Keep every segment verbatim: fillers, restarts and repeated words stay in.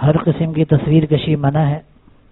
ہر قسم کی تصویر کشی منع ہے،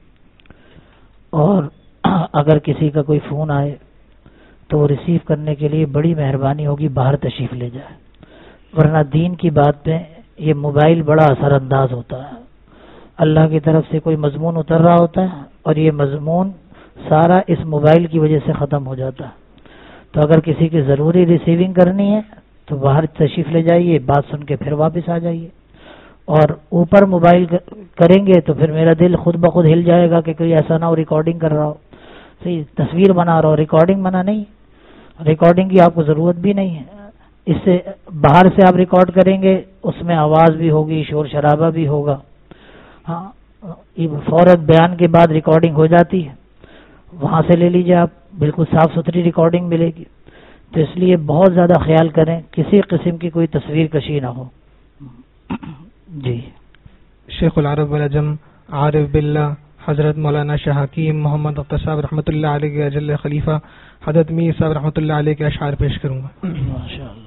اور اگر کسی کا کوئی فون آئے تو وہ ریسیو کرنے کے لیے بڑی مہربانی ہوگی باہر تشریف لے جائے، ورنہ دین کی بات پہ یہ موبائل بڑا اثر انداز ہوتا ہے۔ اللہ کی طرف سے کوئی مضمون اتر رہا ہوتا ہے اور یہ مضمون سارا اس موبائل کی وجہ سے ختم ہو جاتا ہے۔ تو اگر کسی کی ضروری ریسیونگ کرنی ہے تو باہر تشریف لے جائیے، بات سن کے پھر واپس آ جائیے، اور اوپر موبائل کریں گے تو پھر میرا دل خود بخود ہل جائے گا کہ کوئی ایسا نہ ہو ریکارڈنگ کر رہا ہو، صحیح تصویر بنا رہا ہو، ریکارڈنگ منع نہیں، ریکارڈنگ کی آپ کو ضرورت بھی نہیں ہے۔ اس سے باہر سے آپ ریکارڈ کریں گے اس میں آواز بھی ہوگی، شور شرابہ بھی ہوگا، ہاں فوراً بیان کے بعد ریکارڈنگ ہو جاتی ہے، وہاں سے لے لیجیے آپ، بالکل صاف ستھری ریکارڈنگ ملے گی۔ تو اس لیے بہت زیادہ خیال کریں کسی قسم کی کوئی تصویر کشی نہ ہو۔ جی شیخ العرب والعجم عارف باللہ حضرت مولانا شاہ حکیم محمد اختر صاحب رحمۃ اللہ علیہ کے اجل خلیفہ حضرت میر صاحب رحمۃ اللہ علیہ کے اشعار پیش کروں گا۔ ماشاءاللہ۔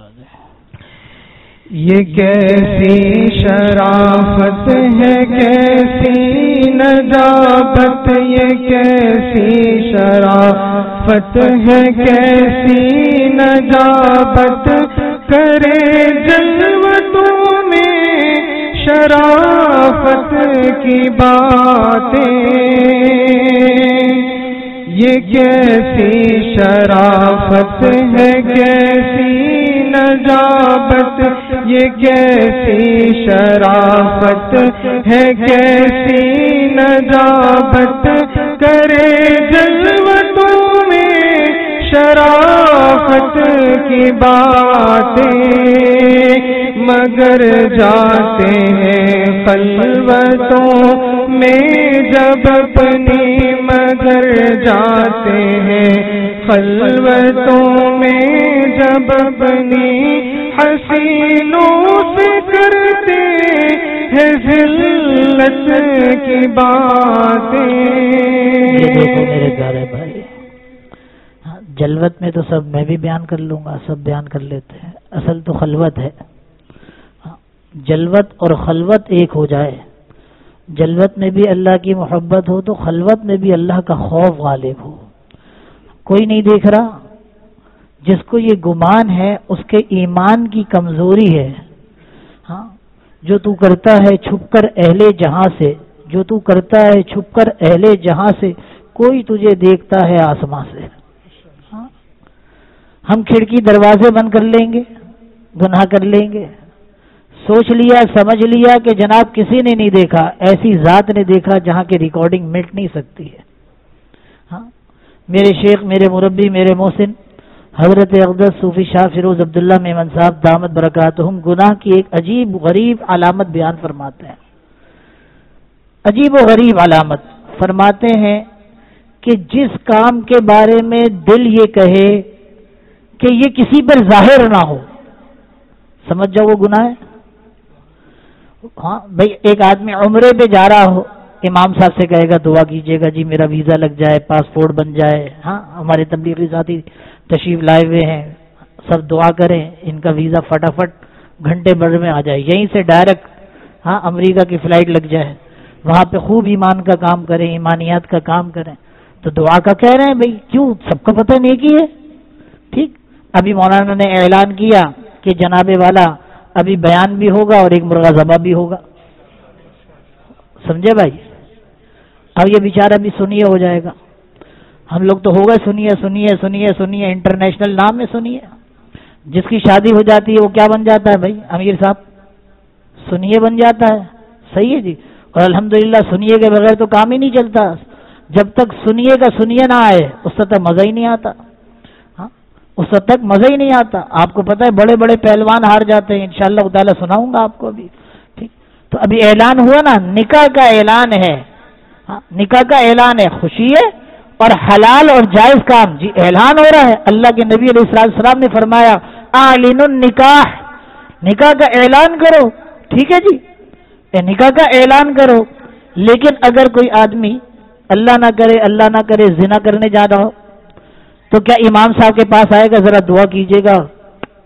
یہ کیسی شرافت ہے، کیسی نجابت، یہ کیسی شرافت ہے، کیسی نجابت، کرے جلوتوں میں شرافت کی باتیں، یہ کیسی شرافت ہے، کیسی نجابت، یہ کیسی شرافت ہے، کیسی نجابت، کرے جلوتوں میں شرافت کی باتیں، مگر جاتے ہیں خلوتوں میں جب اپنی، مگر جاتے ہیں خلوتوں میں جب اپنی، حسینوں سے کرتے ہیں ذلت کی باتیں۔ یہ دیکھو میرے پیارے بھائی، جلوت میں تو سب میں بھی بیان کر لوں گا، سب بیان کر لیتے ہیں، اصل تو خلوت ہے۔ جلوت اور خلوت ایک ہو جائے، جلوت میں بھی اللہ کی محبت ہو تو خلوت میں بھی اللہ کا خوف غالب ہو۔ کوئی نہیں دیکھ رہا، جس کو یہ گمان ہے اس کے ایمان کی کمزوری ہے۔ ہاں، جو تو کرتا ہے چھپ کر اہل جہاں سے، جو تو کرتا ہے چھپ کر اہل جہاں سے، کوئی تجھے دیکھتا ہے آسمان سے۔ ہاں، ہم کھڑکی دروازے بند کر لیں گے، گناہ کر لیں گے، سوچ لیا سمجھ لیا کہ جناب کسی نے نہیں دیکھا، ایسی ذات نے دیکھا جہاں کی ریکارڈنگ مٹ نہیں سکتی ہے۔ ہاں، میرے شیخ، میرے مربی، میرے محسن حضرت اقدس صوفی شاہ فیروز عبداللہ میمن صاحب دامت برکاتہم گناہ کی ایک عجیب غریب علامت بیان فرماتے ہیں، عجیب و غریب علامت فرماتے ہیں کہ جس کام کے بارے میں دل یہ کہے کہ یہ کسی پر ظاہر نہ ہو، سمجھ جاؤ وہ گناہ ہے۔ ہاں بھئی، ایک آدمی عمرے پہ جا رہا ہو، امام صاحب سے کہے گا دعا کیجیے گا جی میرا ویزا لگ جائے، پاسپورٹ بن جائے۔ ہاں، ہمارے تبلیغی ساتھی تشریف لائے ہوئے ہیں، سب دعا کریں ان کا ویزا فٹافٹ گھنٹے بھر میں آ جائے، یہیں سے ڈائریکٹ ہاں امریکہ کی فلائٹ لگ جائے، وہاں پہ خوب ایمان کا کام کریں، ایمانیات کا کام کریں۔ تو دعا کا کہہ رہے ہیں بھئی، کیوں؟ سب کو پتہ نہیں کی ہے۔ ٹھیک، ابھی مولانا نے اعلان کیا کہ جناب والا ابھی بیان بھی ہوگا اور ایک مرغا ذبح بھی ہوگا، سمجھے بھائی؟ اب یہ بیچارہ بھی سنیے ہو جائے گا، ہم لوگ تو ہوگا سنیے سنیے سنیے سنیے، انٹرنیشنل نام ہے سنیے۔ جس کی شادی ہو جاتی ہے وہ کیا بن جاتا ہے بھائی؟ امیر صاحب سنیے بن جاتا ہے، صحیح ہے جی۔ اور الحمدللہ سنیے کے بغیر تو کام ہی نہیں چلتا، جب تک سنیے کا سنیے نہ آئے اس تک مزہ ہی نہیں آتا، ہاں اس تک مزہ ہی نہیں آتا۔ آپ کو پتہ ہے بڑے بڑے پہلوان ہار جاتے ہیں، انشاءاللہ تعالی سناؤں گا آپ کو ابھی، ٹھیک؟ تو ابھی اعلان ہوا نا، نکاح کا اعلان ہے، ہاں نکاح کا اعلان ہے، خوشی ہے اور حلال اور جائز کام، جی اعلان ہو رہا ہے۔ اللہ کے نبی علیہ السلام نے فرمایا اعلن النکاح، نکاح کا اعلان کرو، ٹھیک ہے جی، نکاح کا اعلان کرو۔ لیکن اگر کوئی آدمی اللہ نہ کرے اللہ نہ کرے زنا کرنے جا رہا ہو تو کیا امام صاحب کے پاس آئے گا ذرا دعا کیجیے گا؟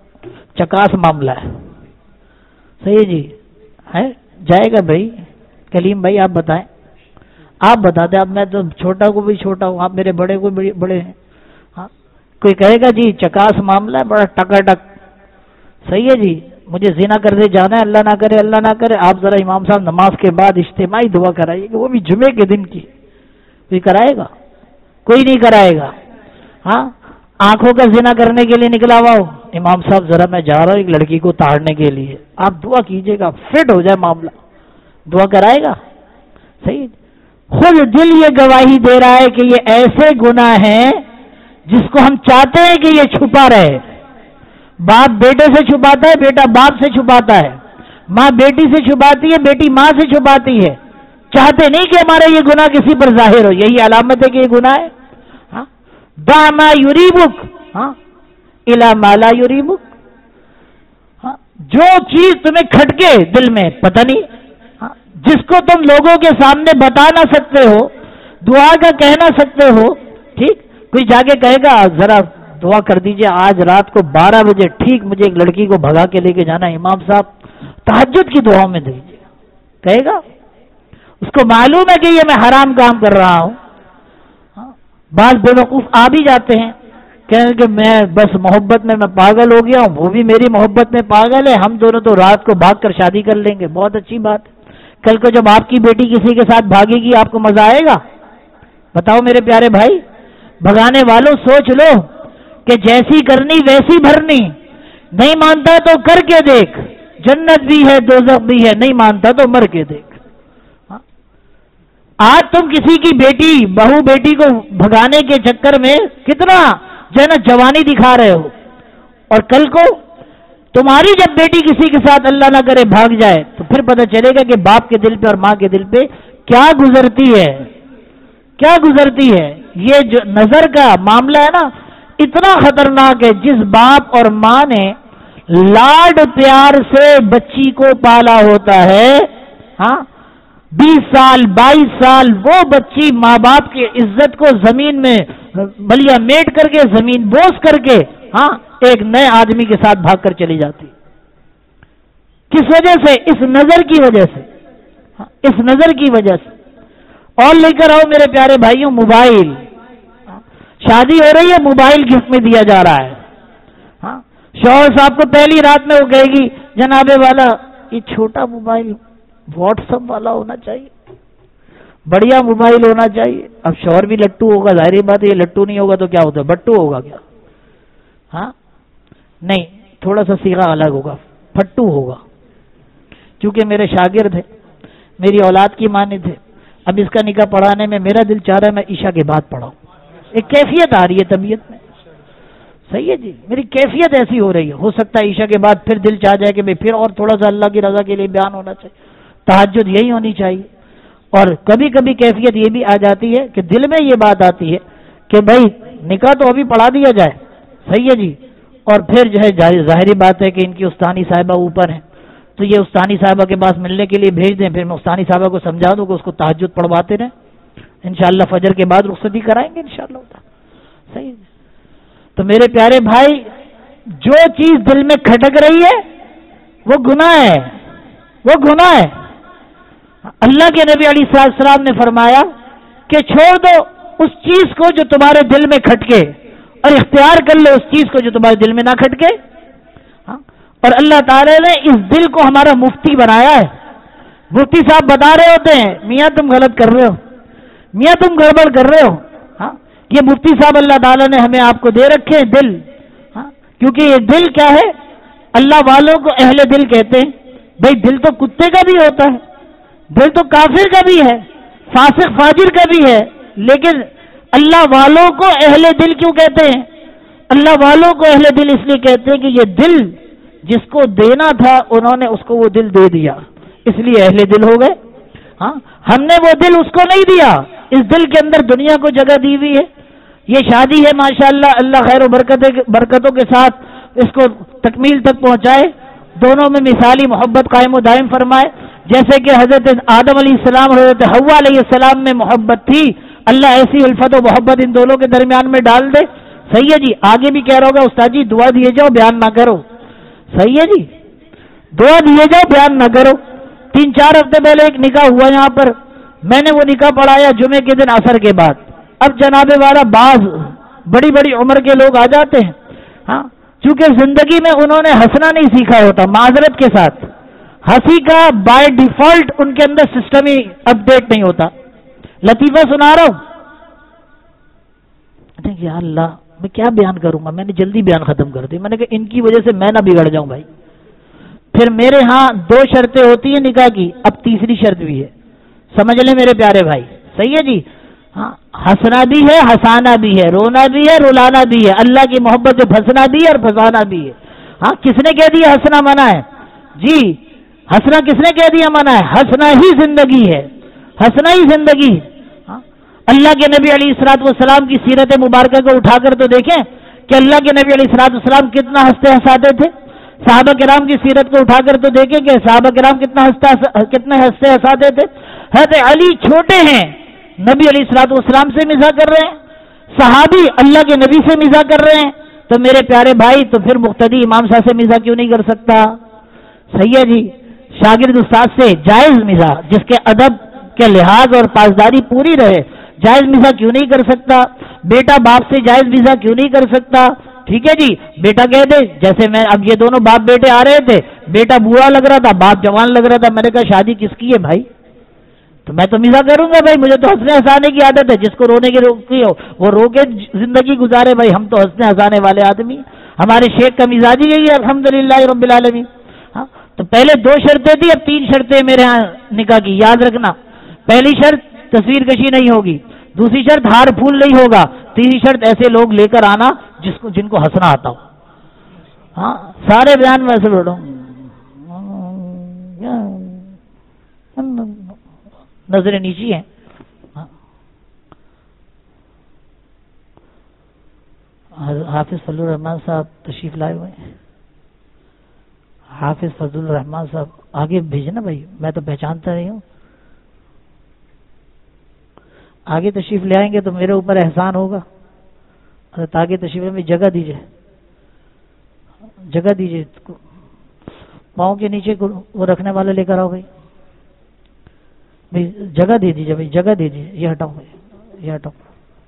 چکاس معاملہ ہے، صحیح ہے جی، ہے جائے گا بھائی، کلیم بھائی آپ بتائیں، آپ بتاتے، اب میں تو چھوٹا کو بھی چھوٹا ہوں، آپ میرے بڑے کو بھی بڑے ہیں. ہاں کوئی کہے گا جی چکاس معاملہ ہے بڑا ٹکا ٹک، صحیح ہے جی مجھے زنا کرنے جانا ہے، اللہ نہ کرے اللہ نہ کرے، آپ ذرا امام صاحب نماز کے بعد اجتماعی دعا کرائیے کہ وہ بھی جمعے کے دن کی. کوئی کرائے گا؟ کوئی نہیں کرائے گا. ہاں آنکھوں کا زنا کرنے کے لیے نکلا ہوا ہو، امام صاحب ذرا میں جا رہا ہوں ایک لڑکی کو تاڑنے کے لیے، آپ دعا کیجئے گا فٹ ہو جائے معاملہ، دعا کرائے گا. صحیح، خود دل یہ گواہی دے رہا ہے کہ یہ ایسے گناہ ہیں جس کو ہم چاہتے ہیں کہ یہ چھپا رہے. باپ بیٹے سے چھپاتا ہے، بیٹا باپ سے چھپاتا ہے، ماں بیٹی سے چھپاتی ہے، بیٹی ماں سے چھپاتی ہے. چاہتے نہیں کہ ہمارا یہ گناہ کسی پر ظاہر ہو، یہی علامت ہے کہ یہ گناہ ہے. ہاں دع ما یریبک ہاں الی ما لا یریبک. ہاں جو چیز تمہیں کھٹکے دل میں پتہ نہیں، ہاں جس کو تم لوگوں کے سامنے بتا نہ سکتے ہو، دعا کا کہہ نہ سکتے ہو، ٹھیک، کوئی جا کے کہے گا ذرا دعا کر دیجئے آج رات کو بارہ بجے ٹھیک مجھے ایک لڑکی کو بھگا کے لے کے جانا، امام صاحب تہجد کی دعاؤں میں دیجیے، کہے گا؟ اس کو معلوم ہے کہ یہ میں حرام کام کر رہا ہوں. بعض بے وقوف آ بھی جاتے ہیں کہیں کہ میں بس محبت میں میں پاگل ہو گیا ہوں، وہ بھی میری محبت میں پاگل ہے، ہم دونوں تو رات کو بھاگ کر شادی کر لیں گے. بہت اچھی بات ہے. کل کو جب آپ کی بیٹی کسی کے ساتھ بھاگے گی آپ کو مزہ آئے گا؟ بتاؤ میرے پیارے بھائی. بھگانے والوں سوچ لو کہ جیسی کرنی ویسی بھرنی. نہیں مانتا تو کر کے دیکھ، جنت بھی ہے دوزخ بھی ہے، نہیں مانتا تو مر کے دیکھ. آج تم کسی کی بیٹی بہو بیٹی کو بھگانے کے چکر میں کتنا جو ہے نا جوانی دکھا رہے ہو، اور کل کو تمہاری جب بیٹی کسی کے ساتھ اللہ نہ کرے بھاگ جائے تو پھر پتہ چلے گا کہ باپ کے دل پہ اور ماں کے دل پہ کیا گزرتی ہے، کیا گزرتی ہے. یہ جو نظر کا معاملہ ہے نا اتنا خطرناک ہے. جس باپ اور ماں نے لاڈ پیار سے بچی کو پالا ہوتا ہے، ہاں بیس سال بائیس سال وہ بچی ماں باپ کی عزت کو زمین میں ملیا میٹ کر کے زمین بوس کر کے ہاں ایک نئے آدمی کے ساتھ بھاگ کر چلی جاتی. کس وجہ سے؟ اس نظر کی وجہ سے، اس نظر کی وجہ سے. اور لے کر آؤ میرے پیارے بھائیوں موبائل. شادی ہو رہی ہے موبائل گفٹ میں دیا جا رہا ہے. ہاں شوہر صاحب کو پہلی رات میں وہ کہے گی جناب والا یہ چھوٹا موبائل واٹس ایپ والا ہونا چاہیے، بڑھیا موبائل ہونا چاہیے. اب شوہر بھی لٹو ہوگا، ظاہری بات ہے یہ لٹو نہیں ہوگا تو کیا ہوتا ہے، بٹو ہوگا کیا؟ ہاں نہیں، تھوڑا سا صیغہ الگ ہوگا، پھٹو ہوگا. کیونکہ میرے شاگرد ہے، میری اولاد کی مانے تھے. اب اس کا نکاح پڑھانے میں میرا دل چاہ رہا ہے میں عشاء کے بعد پڑھاؤں. ایک کیفیت آ رہی ہے طبیعت میں، صحیح ہے جی، میری کیفیت ایسی ہو رہی ہے. ہو سکتا ہے عشاء کے بعد پھر دل چاہ جائے کہ میں پھر اور تھوڑا سا اللہ کی رضا کے لیے بیان ہونا چاہیے، تہجد یہی ہونی چاہیے. اور کبھی کبھی کیفیت یہ بھی آ جاتی ہے کہ دل میں یہ بات آتی ہے کہ بھائی نکاح تو ابھی پڑھا دیا جائے، صحیح ہے جی. اور پھر جو ہے ظاہری بات ہے کہ ان کی استانی صاحبہ اوپر ہیں تو یہ استانی صاحبہ کے پاس ملنے کے لیے بھیج دیں، پھر میں استانی صاحبہ کو سمجھا دوں کہ اس کو تہجد پڑھواتے رہیں، انشاءاللہ فجر کے بعد رخصتی کرائیں گے انشاءاللہ. صحیح. تو میرے پیارے بھائی جو چیز دل میں کھٹک رہی ہے وہ گناہ ہے، وہ گناہ ہے. اللہ کے نبی علیہ السلام نے فرمایا کہ چھوڑ دو اس چیز کو جو تمہارے دل میں کھٹکے اور اختیار کر لو اس چیز کو جو تمہارے دل میں نہ کھٹکے. اور اللہ تعالی نے اس دل کو ہمارا مفتی بنایا ہے. مفتی صاحب بتا رہے ہوتے ہیں میاں تم غلط کر رہے ہو، میاں تم گڑبڑ کر رہے ہو. ہاں یہ مفتی صاحب اللہ تعالیٰ نے ہمیں آپ کو دے رکھے ہیں دل. ہاں کیونکہ یہ دل کیا ہے، اللہ والوں کو اہل دل کہتے ہیں. بھائی دل تو کتے کا بھی ہوتا ہے، دل تو کافر کا بھی ہے، فاسق فاجر کا بھی ہے، لیکن اللہ والوں کو اہل دل کیوں کہتے ہیں؟ اللہ والوں کو اہل دل اس لیے کہتے ہیں کہ یہ دل جس کو دینا تھا انہوں نے اس کو وہ دل دے دیا، اس لیے اہل دل ہو گئے. ہاں ہم نے وہ دل اس کو نہیں دیا، اس دل کے اندر دنیا کو جگہ دی ہوئی ہے. یہ شادی ہے ماشاءاللہ، اللہ خیر و برکتوں کے ساتھ اس کو تکمیل تک پہنچائے، دونوں میں مثالی محبت قائم و دائم فرمائے. جیسے کہ حضرت آدم علیہ السلام اور حضرت حوا علیہ السلام میں محبت تھی، اللہ ایسی الفت و محبت ان دونوں کے درمیان میں ڈال دے. صحیح ہے جی. آگے بھی کہہ رہا ہوگا استاد جی دعا دیے جاؤ بیان نہ کرو، صحیح ہے جی، دعا دیے جاؤ بیان نہ کرو. تین چار ہفتے پہلے ایک نکاح ہوا یہاں پر، میں نے وہ نکاح پڑھایا جمعے کے دن عصر کے بعد. اب جناب والا بعض بڑی بڑی عمر کے لوگ آ جاتے ہیں، ہاں چونکہ زندگی میں انہوں نے ہنسنا نہیں سیکھا ہوتا، معذرت کے ساتھ ہنسی کا بائی ڈیفالٹ ان کے اندر سسٹم ہی اپ ڈیٹ نہیں ہوتا. لطیفہ سنا رہا ہوں، یا اللہ میں کیا بیان کروں گا، میں نے جلدی بیان ختم کر دی. میں نے کہا ان کی وجہ سے میں نہ بگڑ جاؤں بھائی. پھر میرے ہاں دو شرطیں ہوتی ہیں نکاح کی، اب تیسری شرط بھی ہے، سمجھ لیں میرے پیارے بھائی. صحیح ہے جی، ہاں ہنسنا بھی ہے، ہنسانا بھی ہے، رونا بھی ہے، رلانا بھی ہے، اللہ کی محبت سے پھنسنا بھی ہے اور پھنسانا بھی ہے. ہاں کس نے کہہ دیا ہنسنا منع ہے؟ جی ہنسنا کس نے کہہ دیا منع ہے؟ ہنسنا ہی زندگی ہے، ہنسنا ہی زندگی ہے. اللہ کے نبی علیہ الصلوۃ والسلام کی سیرت مبارکہ کو اٹھا کر تو دیکھیں کہ اللہ کے نبی علیہ الصلوۃ والسلام کتنا ہنستے ہنساتے تھے. صحابہ کرام کی سیرت کو اٹھا کر تو دیکھیں کہ صحابہ کرام کتنا ہنستا کتنے ہنستے ہنساتے تھے. حضرت علی چھوٹے ہیں، نبی علیہ الصلوۃ والسلام سے مزاح کر رہے ہیں، صحابی اللہ کے نبی سے مزاح کر رہے ہیں، تو میرے پیارے بھائی تو پھر مقتدی امام صاحب سے مزاح کیوں نہیں کر سکتا؟ صحیح ہے جی، شاگرد استاد سے جائز مزاح، جس کے ادب کے لحاظ اور پاسداری پوری رہے، جائز مزاح کیوں نہیں کر سکتا؟ بیٹا باپ سے جائز مزاح کیوں نہیں کر سکتا؟ ٹھیک ہے جی، بیٹا کہہ دے جیسے میں اب یہ دونوں باپ بیٹے آ رہے تھے، بیٹا بوڑھا لگ رہا تھا، باپ جوان لگ رہا تھا، میں نے کہا شادی کس کی ہے بھائی؟ تو میں تو مزاح کروں گا بھائی، مجھے تو ہنسنے ہنسانے کی عادت ہے، جس کو رونے کی روکی ہو وہ رو کے زندگی گزارے بھائی، ہم تو ہنسنے ہنسانے والے آدمی. ہمارے شیخ کا مزاج ہی یہی ہے الحمدللہ رب العالمین. ہاں تو پہلے دو شرطیں تھی، اب تین شرطیں میرے ہاں نکاح کی، یاد رکھنا. پہلی شرط تصویر کشی نہیں ہوگی، دوسری شرط ہار پھول نہیں ہوگا، تیسری شرط ایسے لوگ لے کر آنا جس کو جن کو ہنسنا آتا ہو. ہاں سارے بیان میں ایسے بیٹھوں، نظریں نیچی ہیں. حافظ فضل الرحمان صاحب تشریف لائے ہوئے ہیں. حافظ فضل الرحمان صاحب آگے بھیجنا بھائی، میں تو پہچانتا نہیں ہوں. آگے تشریف لے آئیں گے تو میرے اوپر احسان ہوگا. آگے تشریف میں جگہ دیجیے، جگہ دیجیے، پاؤں کے نیچے وہ رکھنے والا لے کر آؤ بھائی، جگہ دے دیجیے بھائی، جگہ دے دیجیے. یہ ہٹاؤ بھائی، یہ ہٹاؤ.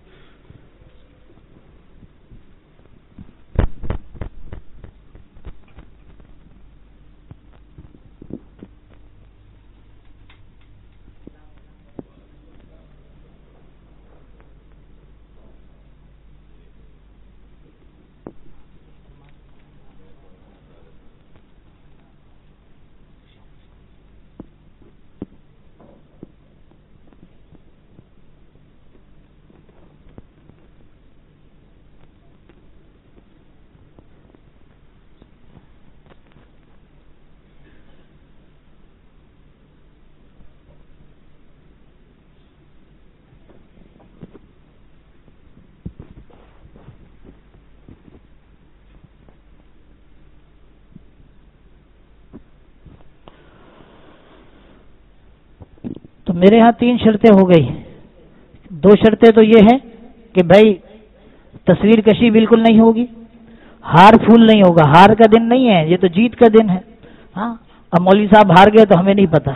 تو میرے ہاں تین شرطیں ہو گئی. دو شرطیں تو یہ ہیں کہ بھائی تصویر کشی بالکل نہیں ہوگی، ہار پھول نہیں ہوگا. ہار کا دن نہیں ہے، یہ تو جیت کا دن ہے. ہاں اب مولوی صاحب ہار گئے تو ہمیں نہیں پتا.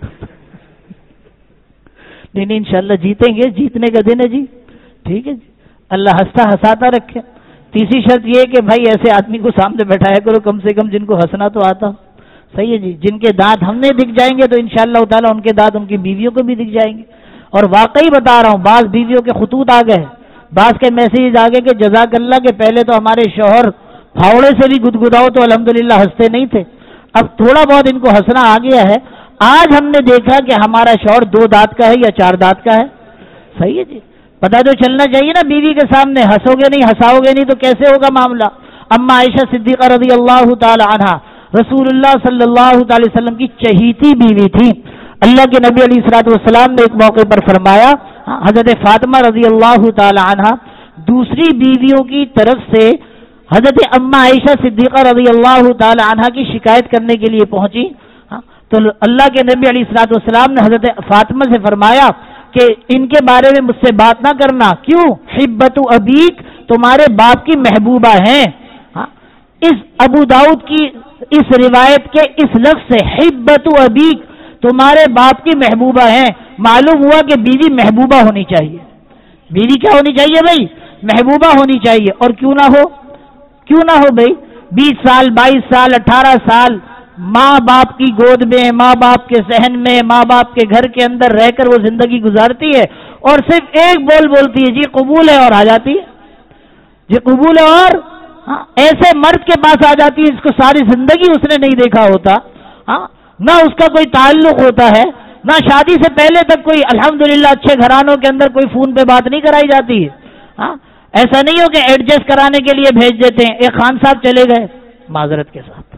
نہیں نہیں انشاءاللہ جیتیں گے، جیتنے کا دن ہے جی. ٹھیک ہے جی، اللہ ہنستا ہنساتا رکھے. تیسری شرط یہ کہ بھائی ایسے آدمی کو سامنے بیٹھایا کرو کم سے کم جن کو ہنسنا تو آتا. صحیح ہے جی، جن کے دانت ہم نے دکھ جائیں گے تو انشاءاللہ تعالیٰ ان کے دانت ان کی بیویوں کو بھی دکھ جائیں گے. اور واقعی بتا رہا ہوں، بعض بیویوں کے خطوط آ گئے، بعض کے میسیج آ گئے کہ جزاک اللہ کے پہلے تو ہمارے شوہر پھاوڑے سے بھی گدگداؤ تو الحمدللہ ہنستے نہیں تھے، اب تھوڑا بہت ان کو ہنسنا آ گیا ہے. آج ہم نے دیکھا کہ ہمارا شوہر دو دانت کا ہے یا چار دانت کا ہے. صحیح ہے جی، پتہ تو چلنا چاہیے نا بیوی کے سامنے. ہنسو گے نہیں، ہنساؤ گے نہیں تو کیسے ہوگا معاملہ. اما عائشہ صدیقہ رضی اللہ تعالی عنہا رسول اللہ صلی اللہ تعالی وسلم کی چہیتی بیوی تھی. اللہ کے نبی علیہ الصلوۃ والسلام نے ایک موقع پر فرمایا، حضرت فاطمہ رضی اللہ تعالی عنہا دوسری بیویوں کی طرف سے حضرت اما عائشہ صدیقہ رضی اللہ تعالی عنہا کی شکایت کرنے کے لیے پہنچی. تو اللہ کے نبی علیہ الصلوۃ والسلام نے حضرت فاطمہ سے فرمایا کہ ان کے بارے میں مجھ سے بات نہ کرنا. کیوں؟ حبت ابیک، تمہارے باپ کی محبوبہ ہیں. اس ابو داؤد کی اس روایت کے اس لفظ سے حبت ابیک، تمہارے باپ کی محبوبہ ہیں. معلوم ہوا کہ بیوی محبوبہ ہونی چاہیے. بیوی کیا ہونی چاہیے بھائی؟ محبوبہ ہونی چاہیے. اور کیوں نہ ہو کیوں نہ ہو بھائی؟ بیس سال بائیس سال اٹھارہ سال ماں باپ کی گود میں, ماں باپ کے صحن میں, ماں باپ کے گھر کے اندر رہ کر وہ زندگی گزارتی ہے, اور صرف ایک بول بولتی ہے جی قبول ہے, اور آ جاتی ہے جی قبول ہے, اور ہاں ایسے مرد کے پاس آ جاتی ہے جس کو ساری زندگی اس نے نہیں دیکھا ہوتا, ہاں نہ اس کا کوئی تعلق ہوتا ہے, نہ شادی سے پہلے تک کوئی الحمدللہ اچھے گھرانوں کے اندر کوئی فون پہ بات نہیں کرائی جاتی ہے. ہاں ایسا نہیں ہو کہ ایڈجسٹ کرانے کے لیے بھیج دیتے ہیں. ایک خان صاحب چلے گئے معذرت کے ساتھ,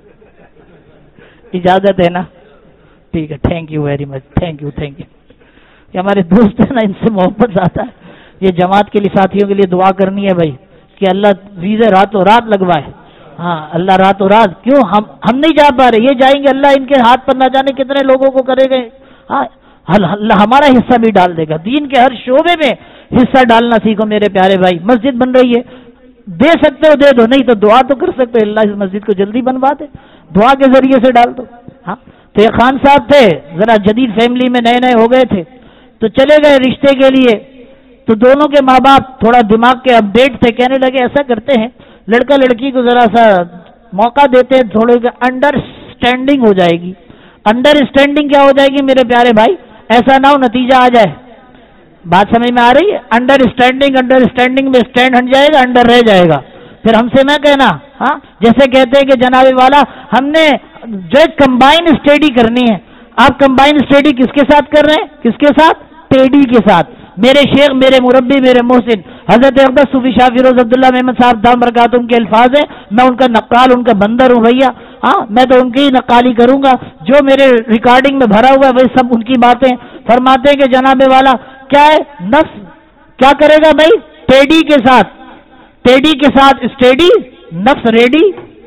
اجازت ہے نا؟ ٹھیک ہے, thank you very much, thank you thank you. یہ ہمارے دوست ہیں نا, ان سے محبت زیادہ ہے. یہ جماعت کے لیے ساتھیوں کے لیے دعا کرنی ہے بھائی کہ اللہ ویزے راتوں رات لگوائے. ہاں اللہ راتوں رات, کیوں ہم ہم نہیں جا پا رہے, یہ جائیں گے, اللہ ان کے ہاتھ پر نہ جانے کتنے لوگوں کو کرے گئے. ہاں اللہ ہمارا حصہ بھی ڈال دے گا. دین کے ہر شعبے میں حصہ ڈالنا سیکھو میرے پیارے بھائی. مسجد بن رہی ہے, دے سکتے ہو دے دو, نہیں تو دعا تو کر سکتے ہو, اللہ اس مسجد کو جلدی بنوا دے, دعا کے ذریعے سے ڈال دو. ہاں تو یہ خان صاحب تھے, ذرا جدید فیملی میں نئے نئے ہو گئے تھے, تو چلے گئے رشتے کے لیے. تو دونوں کے ماں باپ تھوڑا دماغ کے اپڈیٹ تھے, کہنے لگے ایسا کرتے ہیں لڑکا لڑکی کو ذرا سا موقع دیتے ہیں, تھوڑے انڈرسٹینڈنگ ہو جائے گی. انڈرسٹینڈنگ کیا ہو جائے گی میرے پیارے بھائی؟ ایسا نہ ہو نتیجہ آ جائے. بات سمجھ میں آ رہی ہے؟ انڈرسٹینڈنگ انڈرسٹینڈنگ میں اسٹینڈ ہٹ جائے گا, انڈر رہ جائے گا, پھر ہم سے نہ کہنا. ہاں جیسے کہتے ہیں کہ جناب والا ہم نے جو کمبائن اسٹڈی کرنی ہے. آپ کمبائن اسٹڈی کس کے ساتھ کر رہے ہیں؟ کس کے ساتھ؟ ٹیڈی کے ساتھ. میرے شیخ, میرے مربی, میرے محسن حضرت اقدس صوفی شاہ فیروز عبداللہ محمد صاحب دام برکاتہم کے الفاظ ہیں, میں ان کا نقال, ان کا بندر ہوں بھیا. ہاں میں تو ان کی ہی نقالی کروں گا, جو میرے ریکارڈنگ میں بھرا ہوا ہے وہی سب ان کی باتیں. فرماتے ہیں کہ جناب والا کیا ہے, نفس کیا کرے گا بھائی؟ ٹیڈی کے ساتھ, ٹیڈی کے ساتھ اسٹیڈی, نفس ریڈی.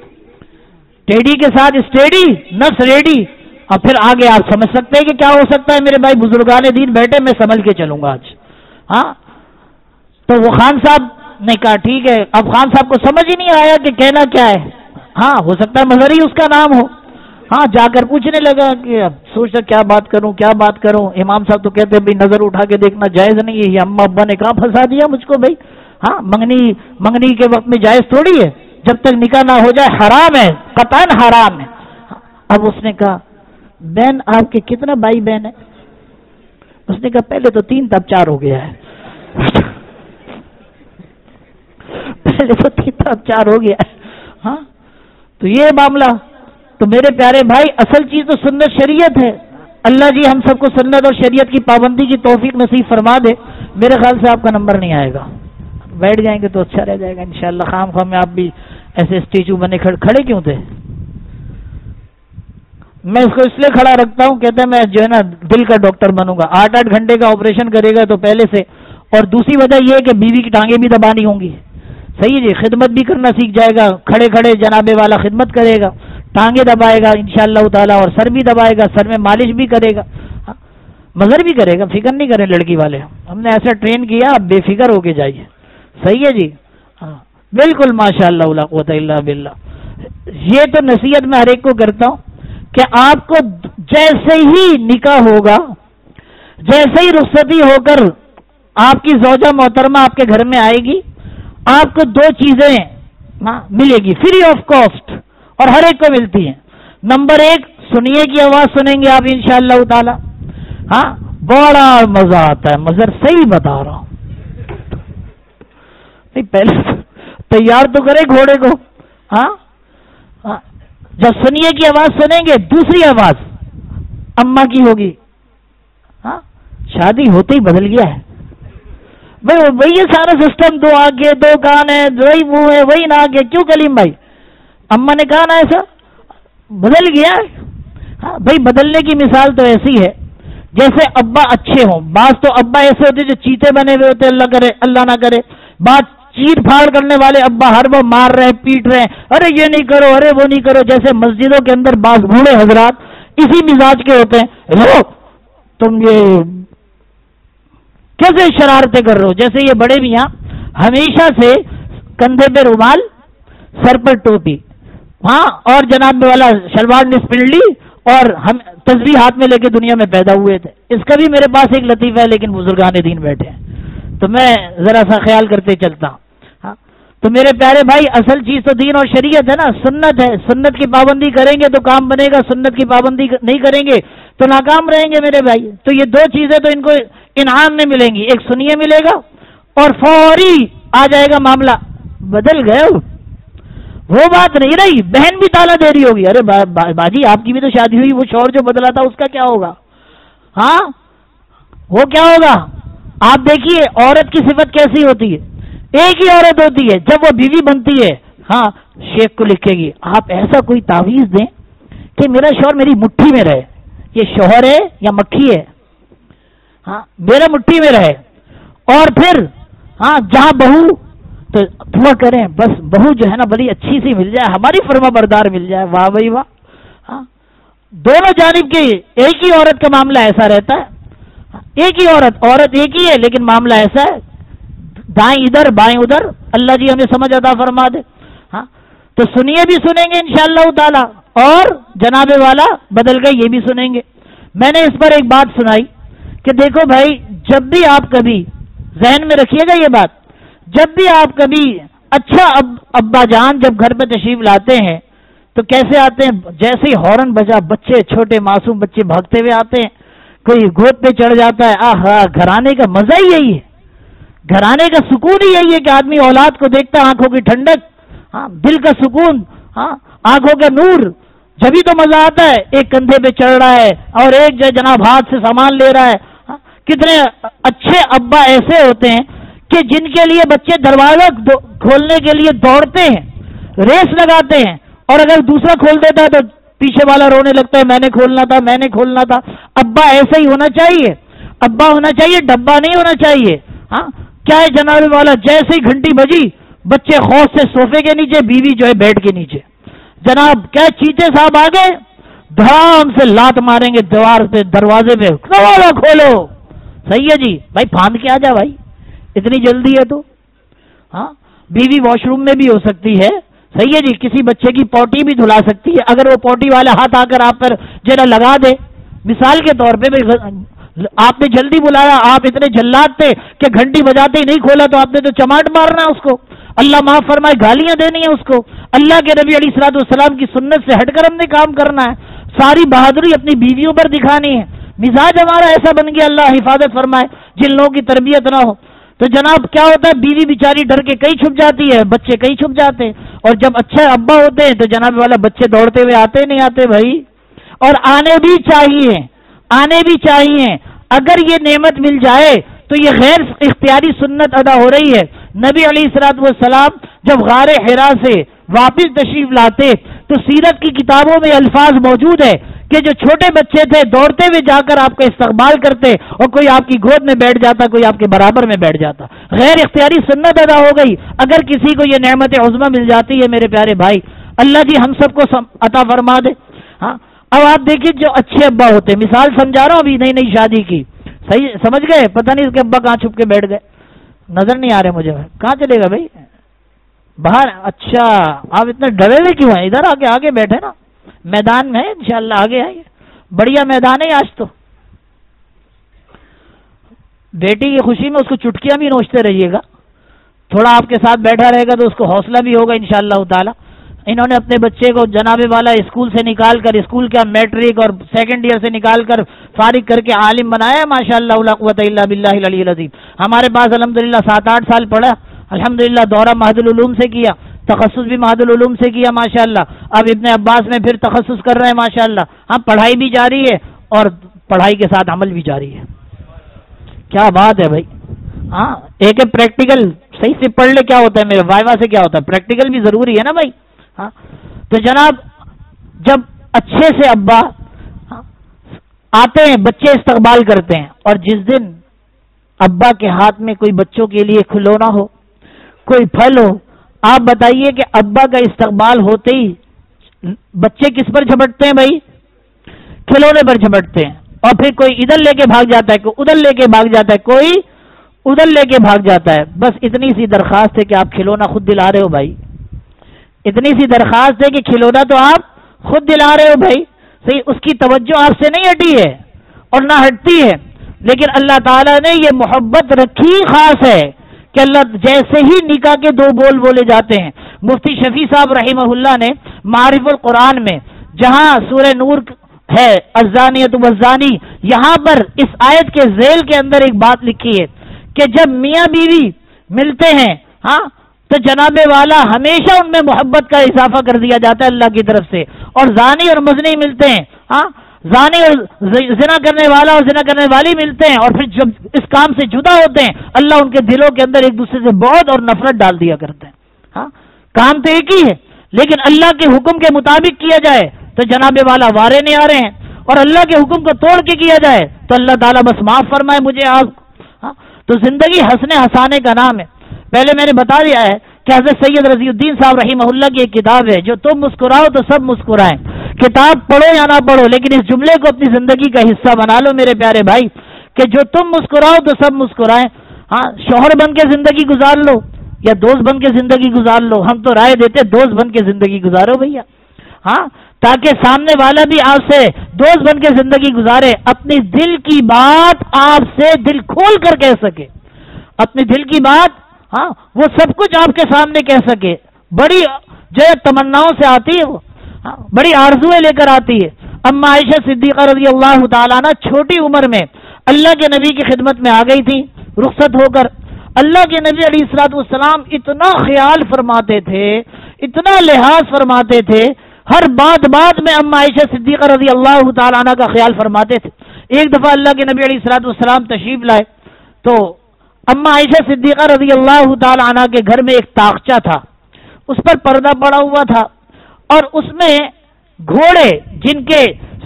ٹیڈی کے ساتھ اسٹیڈی, نفس ریڈی. اور پھر آگے آپ سمجھ سکتے ہیں کہ کیا ہو سکتا ہے میرے بھائی. بزرگان دین بیٹھے, میں سمجھ کے چلوں گا آج. ہاں تو وہ خان صاحب نے کہا ٹھیک ہے. اب خان صاحب کو سمجھ ہی نہیں آیا کہ کہنا کیا ہے. ہاں ہو سکتا ہے مظہر ہی اس کا نام ہو. ہاں جا کر پوچھنے لگا کہ اب سوچتا کیا بات کروں کیا بات کروں. امام صاحب تو کہتے ہیں بھائی نظر اٹھا کے دیکھنا جائز نہیں ہے. یہ اما ابا نے کہاں پھنسا دیا مجھ کو بھائی. ہاں منگنی منگنی کے وقت میں جائز تھوڑی ہے, جب تک نکاح نہ ہو جائے حرام ہے, قطعاً حرام ہے. اب اس نے کہا بہن آپ کے کتنا بھائی بہن ہے؟ اس نے کہا پہلے تو تین تب چار ہو گیا ہے. پہلے تو تین تب چار ہو گیا ہے. ہاں تو یہ معاملہ. تو میرے پیارے بھائی اصل چیز تو سنت شریعت ہے. اللہ جی ہم سب کو سنت اور شریعت کی پابندی کی توفیق نصیب فرما دے. میرے خیال سے آپ کا نمبر نہیں آئے گا, بیٹھ جائیں گے تو اچھا رہ جائے گا انشاءاللہ. خام خام میں آپ بھی ایسے اسٹیچو بنے کھڑے کیوں تھے؟ میں اس کو اس لیے کھڑا رکھتا ہوں, کہتا ہے میں جو ہے نا دل کا ڈاکٹر بنوں گا. آٹھ آٹھ گھنٹے کا آپریشن کرے گا تو پہلے سے. اور دوسری وجہ یہ ہے کہ بیوی کی ٹانگیں بھی دبانی ہوں گی. صحیح ہے جی, خدمت بھی کرنا سیکھ جائے گا. کھڑے کھڑے جناب والا خدمت کرے گا, ٹانگیں دبائے گا انشاءاللہ تعالی, اور سر بھی دبائے گا, سر میں مالش بھی کرے گا, مظہر بھی کرے گا. فکر نہیں کرے لڑکی والے, ہم نے ایسا ٹرین کیا, آپ بے فکر ہو کے جائیے. صحیح ہے جی, ہاں بالکل ماشاءاللہ لا قوت الا باللہ. یہ تو نصیحت میں ہر ایک کو کرتا ہوں کہ آپ کو جیسے ہی نکاح ہوگا, جیسے ہی رخصتی ہو کر آپ کی زوجہ محترمہ آپ کے گھر میں آئے گی, آپ کو دو چیزیں ملے گی فری آف کاسٹ, اور ہر ایک کو ملتی ہیں. نمبر ایک, سنیے کی آواز سنیں گے آپ انشاءاللہ تعالی. ہاں بڑا مزہ آتا ہے, مظہر صحیح بتا رہا ہوں. پہلے تیار تو کرے گھوڑے کو. ہاں جب سنیے کی آواز سنیں گے, دوسری آواز اماں کی ہوگی. ہاں شادی ہوتے ہی بدل گیا ہے بھائی, وہی ہے سارا سسٹم. دو آنکھیں دو کان ہیں, وہی منہ ہے وہی ناک ہے. کیوں کلیم بھائی اماں نے کہا نا ایسا بدل گیا ہے. ہاں بھائی بدلنے کی مثال تو ایسی ہے جیسے ابا اچھے ہوں. بعض تو ابا ایسے ہوتے جو چیتے بنے ہوئے ہوتے, اللہ کرے اللہ نہ کرے. بعض چیر پھاڑ کرنے والے ابا ہر وہ مار رہے پیٹ رہے, ارے یہ نہیں کرو ارے وہ نہیں کرو. جیسے مسجدوں کے اندر بعض بوڑھے حضرات اسی مزاج کے ہوتے ہیں, لو تم یہ کیسے شرارتیں کر رہے ہو. جیسے یہ بڑے میاں ہمیشہ سے کندھے پہ رومال, سر پر ٹوپی, ہاں اور جناب والا شلوار نصف پنڈلی اور ہم تسبیح ہاتھ میں لے کے دنیا میں پیدا ہوئے تھے. اس کا بھی میرے پاس ایک لطیفہ ہے، لیکن بزرگان دین بیٹھے ہیں تو میں ذرا سا خیال کرتے چلتا ہوں. ہاں تو میرے پیارے بھائی، اصل چیز تو دین اور شریعت ہے نا، سنت ہے. سنت کی پابندی کریں گے تو کام بنے گا، سنت کی پابندی نہیں کریں گے تو ناکام رہیں گے میرے بھائی. تو یہ دو چیزیں تو ان کو انعام میں ملیں گی، ایک سنیے ملے گا اور فوری آ جائے گا معاملہ. بدل گئے وہ بات نہیں رہی. بہن بھی تالا دے رہی ہوگی، ارے با با باجی آپ کی بھی تو شادی ہوئی، وہ شوہر جو بدلا تھا اس کا کیا ہوگا؟ ہاں وہ کیا ہوگا؟ آپ دیکھیے عورت کی صفت کیسی ہوتی ہے. ایک ہی عورت ہوتی ہے، جب وہ بیوی بنتی ہے ہاں شیخ کو لکھے گی آپ ایسا کوئی تعویذ دیں کہ میرا شوہر میری مٹھی میں رہے. یہ شوہر ہے یا مکھی ہے؟ ہاں میرا مٹھی میں رہے. اور پھر ہاں جہاں بہو تو دعا کریں بس بہو جو ہے نا بڑی اچھی سی مل جائے، ہماری فرما بردار مل جائے. واہ بھائی واہ. ہاں دونوں جانب کے ایک ہی عورت کا معاملہ ایسا رہتا ہے. ایک ہی عورت عورت ایک ہی ہے لیکن معاملہ ایسا ہے، دائیں ادھر بائیں ادھر. اللہ جی ہمیں سمجھ عطا فرما دے. ہاں تو سنیے بھی سنیں گے انشاءاللہ تعالی، اور جناب والا بدل گئے یہ بھی سنیں گے. میں نے اس پر ایک بات سنائی کہ دیکھو بھائی، جب بھی آپ کبھی ذہن میں رکھیے گا یہ بات، جب بھی آپ کبھی اچھا اب ابا جان جب گھر پہ تشریف لاتے ہیں تو کیسے آتے ہیں؟ جیسے ہی ہارن بجا بچے چھوٹے معصوم بچے بھاگتے ہوئے آتے ہیں، کوئی گود پہ چڑھ جاتا ہے. آہا گھرانے کا مزہ ہی یہی ہے، گھرانے کا سکون ہی یہی ہے کہ آدمی اولاد کو دیکھتا ہے، آنکھوں کی ٹھنڈک، ہاں دل کا سکون، ہاں آنکھوں کا نور. جبھی تو مزہ آتا ہے. ایک کندھے پہ چڑھ رہا ہے اور ایک جو جناب ہاتھ سے سامان لے رہا ہے. کتنے اچھے ابا ایسے ہوتے ہیں کہ جن کے لیے بچے دروازہ کھولنے کے لیے دوڑتے ہیں، ریس لگاتے ہیں، اور اگر دوسرا کھول دیتا ہے تو پیچھے والا رونے لگتا ہے میں نے کھولنا تھا میں نے کھولنا تھا. ابا ایسا ہی ہونا چاہیے، ابا ہونا چاہیے، ڈبا نہیں ہونا چاہیے. ہاں کیا ہے جناب والا، جیسے ہی گھنٹی بجی بچے خوف سے صوفے کے نیچے، بیوی جو ہے بیڈ کے نیچے. جناب کیا چیتے صاحب آگے دھام سے لات ماریں گے دیوار پہ دروازے پہ، دروازہ کھولو. صحیح ہے جی بھائی، پھاند کے آ جا بھائی، اتنی جلدی ہے تو. ہاں بیوی واش روم میں بھی ہو سکتی ہے. صحیح ہے جی، کسی بچے کی پوٹی بھی دھلا سکتی ہے. اگر وہ پوٹی والا ہاتھ آ کر آپ پر جرا لگا دے، مثال کے طور پہ آپ نے جلدی بلایا، آپ اتنے جلاد تھے کہ گھنٹی بجاتے ہی نہیں کھولا تو آپ نے تو چماٹ مارنا ہے اس کو، اللہ معاف فرمائے گالیاں دینی ہے اس کو. اللہ کے نبی علیہ الصلوۃ والسلام کی سنت سے ہٹ کر ہم نے کام کرنا ہے. ساری بہادری اپنی بیویوں پر دکھانی ہے. مزاج ہمارا ایسا بن گیا، اللہ حفاظت فرمائے جن لوگوں کی تربیت نہ ہو. تو جناب کیا ہوتا ہے، بیوی بیچاری ڈر کے کہیں چھپ جاتی ہے، بچے کہیں چھپ جاتے ہیں. اور جب اچھا ابا ہوتے ہیں تو جناب والا بچے دوڑتے ہوئے آتے نہیں آتے بھائی، اور آنے بھی چاہیے، آنے بھی چاہیے. اگر یہ نعمت مل جائے تو یہ غیر اختیاری سنت ادا ہو رہی ہے. نبی علیہ الصلوۃ والسلام جب غار حرا سے واپس تشریف لاتے تو سیرت کی کتابوں میں الفاظ موجود ہے کہ جو چھوٹے بچے تھے دوڑتے ہوئے جا کر آپ کا استقبال کرتے، اور کوئی آپ کی گود میں بیٹھ جاتا، کوئی آپ کے برابر میں بیٹھ جاتا. غیر اختیاری سنت ادا ہو گئی. اگر کسی کو یہ نعمت عظمی مل جاتی ہے میرے پیارے بھائی، اللہ جی ہم سب کو عطا فرما دے. ہاں اب آپ دیکھیے جو اچھے ابا ہوتے، مثال سمجھا رہا ہوں، ابھی نئی نئی شادی کی، صحیح سمجھ گئے؟ پتہ نہیں اس کے ابا کہاں چھپ کے بیٹھ گئے، نظر نہیں آ رہے مجھے. کہاں چلے گا بھائی؟ باہر. اچھا آپ اتنے ڈرے ہوئے کیوں ہیں؟ ادھر آگے آگے بیٹھے نا، میدان میں انشاءاللہ آگے آئیے، بڑھیا میدان ہے آج تو. بیٹی کی خوشی میں اس کو چٹکیاں بھی نوچتے رہیے گا، تھوڑا آپ کے ساتھ بیٹھا رہے گا تو اس کو حوصلہ بھی ہوگا انشاءاللہ تعالی. انہوں نے اپنے بچے کو جناب والا اسکول سے نکال کر، اسکول کا میٹرک اور سیکنڈ ایئر سے نکال کر فارغ کر کے عالم بنایا ماشاءاللہ لا قوت الا باللہ العلی العظیم. ہمارے پاس الحمدللہ سات آٹھ سال پڑھا، الحمدللہ دورہ مہد العلوم سے کیا، تخصص بھی مہد العلوم سے کیا ماشاءاللہ. اب ابن عباس میں پھر تخصص کر رہے ہیں ماشاءاللہ. ہاں پڑھائی بھی جاری ہے اور پڑھائی کے ساتھ عمل بھی جاری ہے. کیا بات ہے بھائی. ہاں ایک ہے پریکٹیکل، صحیح سے پڑھ لے. کیا ہوتا ہے میرے وائوا سے کیا ہوتا ہے؟ پریکٹیکل بھی ضروری ہے نا بھائی. ہاں تو جناب جب اچھے سے ابا آتے ہیں بچے استقبال کرتے ہیں، اور جس دن ابا کے ہاتھ میں کوئی بچوں کے لیے کھلونا ہو، کوئی پھل ہو، آپ بتائیے کہ ابا کا استقبال ہوتے ہی بچے کس پر جھپٹتے ہیں بھائی؟ کھلونے پر جھپٹتے ہیں. اور پھر کوئی ادھر لے کے بھاگ جاتا ہے، کوئی ادھر لے کے بھاگ جاتا ہے، کوئی ادھر لے کے بھاگ جاتا ہے. بس اتنی سی درخواست ہے کہ آپ کھلونا خود دلا رہے ہو بھائی. اتنی سی درخواست ہے کہ کھلونا تو آپ خود دلا رہے ہو بھائی. صحیح، اس کی توجہ آپ سے نہیں ہٹی ہے اور نہ ہٹتی ہے، لیکن اللہ تعالیٰ نے یہ محبت رکھی خاص ہے کہ اللہ جیسے ہی نکاح کے دو بول بولے جاتے ہیں، مفتی شفیع صاحب رحمہ اللہ نے معارف القرآن میں جہاں سورہ نور ہے الزانیۃ والزانی، یہاں پر اس آیت کے ذیل کے اندر ایک بات لکھی ہے کہ جب میاں بیوی ملتے ہیں ہاں تو جناب والا ہمیشہ ان میں محبت کا اضافہ کر دیا جاتا ہے اللہ کی طرف سے، اور زانی اور مزنی ملتے ہیں ہاں زانی اور زنا کرنے والا اور زنا کرنے والی ملتے ہیں، اور پھر جب اس کام سے جدا ہوتے ہیں اللہ ان کے دلوں کے اندر ایک دوسرے سے بغض اور نفرت ڈال دیا کرتے ہیں۔ ہاں کام تو ایک ہی ہے لیکن اللہ کے حکم کے مطابق کیا جائے تو جناب والا وارے نہیں آ رہے ہیں، اور اللہ کے حکم کو توڑ کے کیا جائے تو اللہ تعالیٰ بس معاف فرمائے مجھے آپ۔ ہاں تو زندگی ہنسنے ہنسانے کا نام ہے۔ پہلے میں نے بتا دیا ہے کہ حضرت سید رضی الدین صاحب رحمہ اللہ کی ایک کتاب ہے جو تم مسکراؤ تو سب مسکرائیں، کتاب پڑھو یا نہ پڑھو لیکن اس جملے کو اپنی زندگی کا حصہ بنا لو میرے پیارے بھائی کہ جو تم مسکراؤ تو سب مسکرائیں۔ ہاں شوہر بن کے زندگی گزار لو یا دوست بن کے زندگی گزار لو، ہم تو رائے دیتے دوست بن کے زندگی گزارو بھیا، ہاں تاکہ سامنے والا بھی آپ سے دوست بن کے زندگی گزارے، اپنی دل کی بات آپ سے دل کھول کر کہہ سکے، اپنی دل کی بات ہاں وہ سب کچھ آپ کے سامنے کہہ سکے۔ بڑی جو ہے تمناؤں سے آتی ہے وہ، ہاں بڑی آرزویں لے کر آتی ہے۔ اما عائشہ صدیقہ رضی اللہ تعالیٰ عنہ چھوٹی عمر میں اللہ کے نبی کی خدمت میں آ گئی تھی رخصت ہو کر۔ اللہ کے نبی علیہ الصلوۃ والسلام اتنا خیال فرماتے تھے، اتنا لحاظ فرماتے تھے، ہر بات بات میں اما عائشہ صدیقہ رضی اللہ تعالیٰ عنہ کا خیال فرماتے تھے۔ ایک دفعہ اللہ کے نبی علیہ الصلوۃ والسلام تشریف لائے تو اما عائشہ صدیقہ رضی اللہ تعالی عنہ کے گھر میں ایک تاخچہ تھا، اس پر پردہ پڑا ہوا تھا اور اس میں گھوڑے جن کے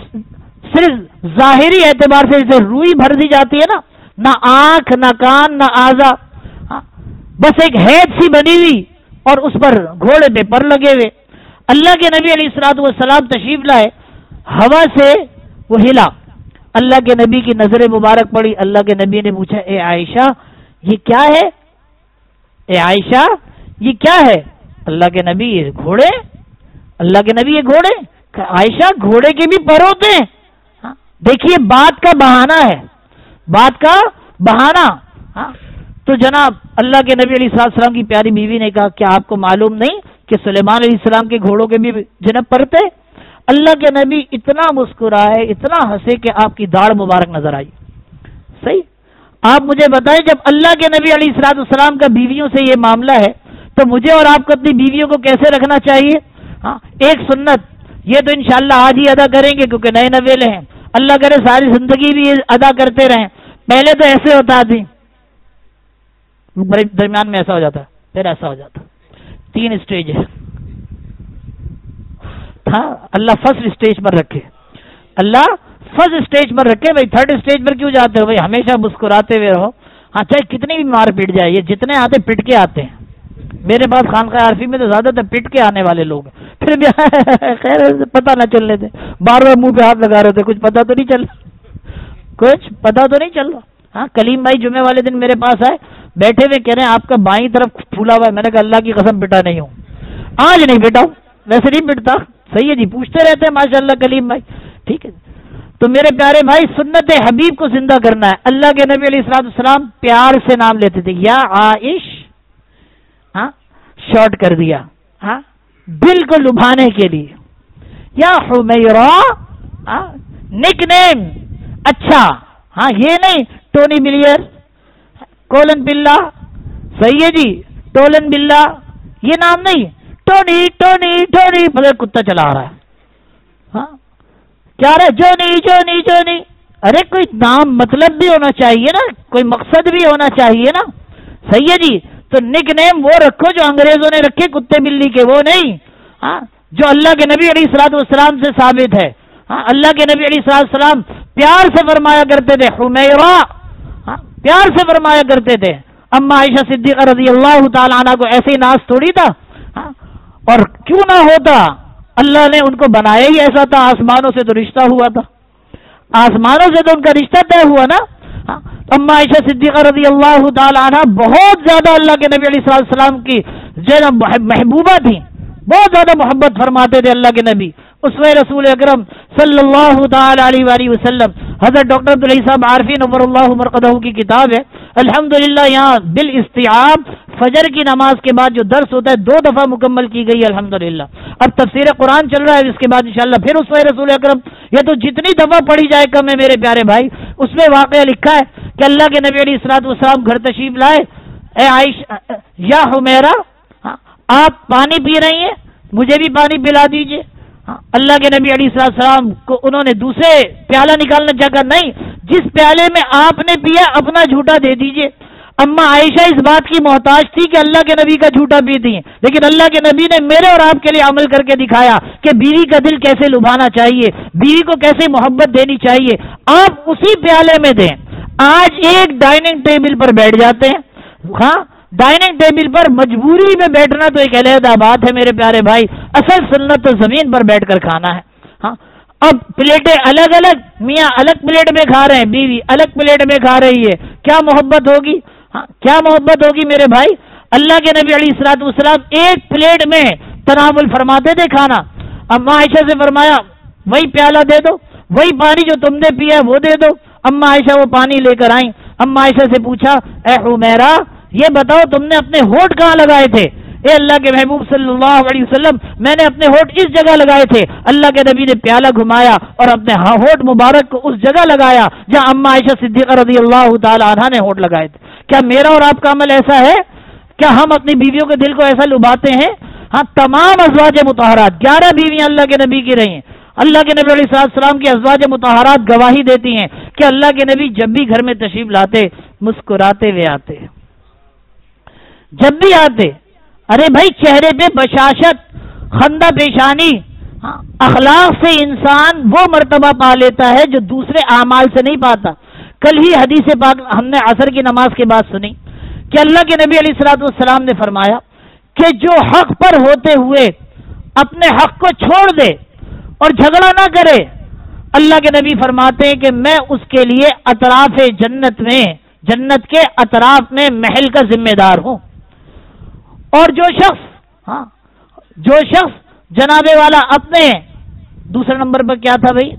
صرف ظاہری اعتبار سے جیسے روئی بھر دی جاتی ہے نا، نہ آنکھ نہ کان نہ اعضا، بس ایک ہیڈ سی بنی ہوئی اور اس پر گھوڑے پہ پر لگے ہوئے۔ اللہ کے نبی علیہ الصلوۃ والسلام تشریف لائے، ہوا سے وہ ہلا، اللہ کے نبی کی نظر مبارک پڑی، اللہ کے نبی نے پوچھا اے عائشہ یہ کیا ہے؟ اے عائشہ یہ کیا ہے؟ اللہ کے نبی یہ گھوڑے، اللہ کے نبی یہ گھوڑے، عائشہ گھوڑے کے بھی پر ہوتے ہیں؟ دیکھیے بات کا بہانہ ہے، بات کا بہانہ۔ ہاں تو جناب اللہ کے نبی علیہ السلام کی پیاری بیوی نے کہا کیا آپ کو معلوم نہیں کہ سلیمان علیہ السلام کے گھوڑوں کے بھی جناب پر تھے؟ اللہ کے نبی اتنا مسکرائے اتنا ہنسے کہ آپ کی داڑھ مبارک نظر آئی۔ صحیح، آپ مجھے بتائیں جب اللہ کے نبی علیہ الصلوۃ والسلام کا بیویوں سے یہ معاملہ ہے تو مجھے اور آپ کو اپنی بیویوں کو کیسے رکھنا چاہیے؟ ہاں ایک سنت یہ تو انشاءاللہ آج ہی ادا کریں گے کیونکہ نئے نویلے ہیں، اللہ کرے ساری زندگی بھی یہ ادا کرتے رہیں۔ پہلے تو ایسے ہوتا تھی، درمیان میں ایسا ہو جاتا پھر ایسا ہو جاتا، تین اسٹیج ہے۔ ہاں اللہ فرسٹ اسٹیج پر رکھے، اللہ فرسٹ اسٹیج پر رکھے، بھائی تھرڈ اسٹیج پر کیوں جاتے ہو؟ بھائی ہمیشہ مسکراتے ہوئے رہو، ہاں چاہے کتنی بھی مار پیٹ جائے، یہ جتنے آتے پٹ کے آتے ہیں۔ میرے پاس خانقاہ عارفی میں تو زیادہ تر پٹ کے آنے والے لوگ ہیں، پھر بھی خیر پتہ نہ چل رہے تھے، بار بار منہ پہ ہاتھ لگا رہے تھے، کچھ پتہ تو نہیں چل رہا، کچھ پتہ تو نہیں چل رہا۔ ہاں کلیم بھائی جمعے والے دن میرے پاس آئے، بیٹھے ہوئے کہہ رہے ہیں آپ کا بائیں طرف پھولا ہوا ہے، میں نے کہا اللہ کی قسم پٹا نہیں ہوں، آج نہیں پٹا ہوں، ویسے نہیں پٹتا۔ صحیح ہے جی، پوچھتے رہتے ہیں ماشاء اللہ کلیم بھائی، ٹھیک ہے۔ تو میرے پیارے بھائی سنت حبیب کو زندہ کرنا ہے۔ اللہ کے نبی علیہ الصلوۃ والسلام پیار سے نام لیتے تھے، یا عائش، ہاں شارٹ کر دیا، ہاں دل کو لبھانے کے لیے، یا حمیرہ، ہاں نک نیم، اچھا، ہاں یہ نہیں ٹونی بلیئر، کولن بلا، صحیح ہے جی، ٹولن بلا، یہ نام نہیں، ٹونی ٹونی ٹونی، پتہ کتا چلا آ رہا ہے، ہاں کیا رہا ہے جونی جونی جونی، ارے کوئی نام مطلب بھی ہونا چاہیے نا، کوئی مقصد بھی ہونا چاہیے نا، صحیح ہے جی۔ تو نک نیم وہ رکھو جو انگریزوں نے رکھے کتے بلی کے، وہ نہیں، ہاں جو اللہ کے نبی علیہ الصلوۃ والسلام سے ثابت ہے۔ ہاں اللہ کے نبی علیہ الصلوۃ والسلام پیار سے فرمایا کرتے تھے حمیرہ، ہاں پیار سے فرمایا کرتے تھے۔ اما عائشہ صدیقہ رضی اللہ تعالی عنہ کو ایسے ہی ناز تھوڑی تھا، ہاں اور کیوں نہ ہوتا، اللہ نے ان کو بنایا ہی ایسا تھا، آسمانوں سے تو رشتہ ہوا تھا، آسمانوں سے تو ان کا رشتہ طے ہوا نا۔ اما عائشہ صدیقہ رضی اللہ تعالی عنہ بہت زیادہ اللہ کے نبی علیہ الصلوۃ والسلام کی جو محبوبہ تھی، بہت زیادہ محبت فرماتے تھے اللہ کے نبی، اسوہ رسول اکرم صلی اللہ تعالی علیہ وآلہ وسلم حضرت ڈاکٹر عبدالعزیز صاحب عارفی نور اللہ مرقدہ کی کتاب ہے. الحمدللہ یہاں بالاستیعاب فجر کی نماز کے بعد جو درس ہوتا ہے دو دفعہ مکمل کی گئی ہے الحمدللہ. اب تفسیر قرآن چل رہا ہے، اس کے بعد انشاءاللہ پھر اسوہ رسول اکرم. یہ تو جتنی دفعہ پڑھی جائے کم ہے میرے پیارے بھائی. اس میں واقعہ لکھا ہے کہ اللہ کے نبی علیہ الصلوۃ والسلام گھر تشریف لائے. اے عائشہ یا حمیرہ آپ پانی پی رہی ہیں، مجھے بھی پانی پلا دیجئے. اللہ کے نبی علیہ السلام کو انہوں نے دوسرے پیالہ نکالنا چاہا، نہیں، جس پیالے میں آپ نے پیا اپنا جھوٹا دے دیجئے. اما عائشہ اس بات کی محتاج تھی کہ اللہ کے نبی کا جھوٹا پیتی ہیں، لیکن اللہ کے نبی نے میرے اور آپ کے لیے عمل کر کے دکھایا کہ بیوی کا دل کیسے لبھانا چاہیے، بیوی کو کیسے محبت دینی چاہیے. آپ اسی پیالے میں دیں. آج ایک ڈائننگ ٹیبل پر بیٹھ جاتے ہیں. ہاں، ڈائننگ ٹیبل پر مجبوری میں بیٹھنا تو ایک علیحدہ بات ہے میرے پیارے بھائی. اصل سنت تو زمین پر بیٹھ کر کھانا ہے. ہاں، اب پلیٹیں الگ الگ، میاں الگ پلیٹ میں کھا رہے ہیں، بیوی الگ پلیٹ میں کھا رہی ہے. کیا محبت ہوگی؟ ہاں، کیا محبت ہوگی میرے بھائی. اللہ کے نبی علیہ الصلوۃ والسلام ایک پلیٹ میں تناول فرماتے تھے کھانا. اما عائشہ سے فرمایا وہی پیالہ دے دو، وہی پانی جو تم نے پیا وہ دے دو. اما عائشہ وہ پانی لے کر آئیں. اما عائشہ سے پوچھا اے حمیرہ یہ بتاؤ تم نے اپنے ہونٹ کہاں لگائے تھے؟ اے اللہ کے محبوب صلی اللہ علیہ وسلم میں نے اپنے ہونٹ اس جگہ لگائے تھے. اللہ کے نبی نے پیالہ گھمایا اور اپنے ہونٹ مبارک کو اس جگہ لگایا جہاں اما عائشہ صدیقہ رضی اللہ تعالی عنہا نے ہونٹ لگائے تھے. کیا میرا اور آپ کا عمل ایسا ہے؟ کیا ہم اپنی بیویوں کے دل کو ایسا لبھاتے ہیں؟ ہاں، تمام ازواج مطہرات گیارہ بیویاں اللہ کے نبی کی رہی ہیں. اللہ کے نبی علیہ السلام کی ازواج مطہرات گواہی دیتی ہیں کہ اللہ کے نبی جب بھی گھر میں تشریف لاتے مسکراتے ہوئے آتے. جب بھی آتے ارے بھائی چہرے پہ بشاشت، خندہ پیشانی. اخلاق سے انسان وہ مرتبہ پا لیتا ہے جو دوسرے اعمال سے نہیں پاتا. کل ہی حدیث پاک ہم نے عصر کی نماز کے بعد سنی کہ اللہ کے نبی علیہ الصلوۃ والسلام نے فرمایا کہ جو حق پر ہوتے ہوئے اپنے حق کو چھوڑ دے اور جھگڑا نہ کرے، اللہ کے نبی فرماتے ہیں کہ میں اس کے لیے اطراف جنت میں جنت کے اطراف میں محل کا ذمہ دار ہوں. اور جو شخص ہاں جو شخص جناب والا اپنے دوسرے نمبر پر کیا تھا بھائی؟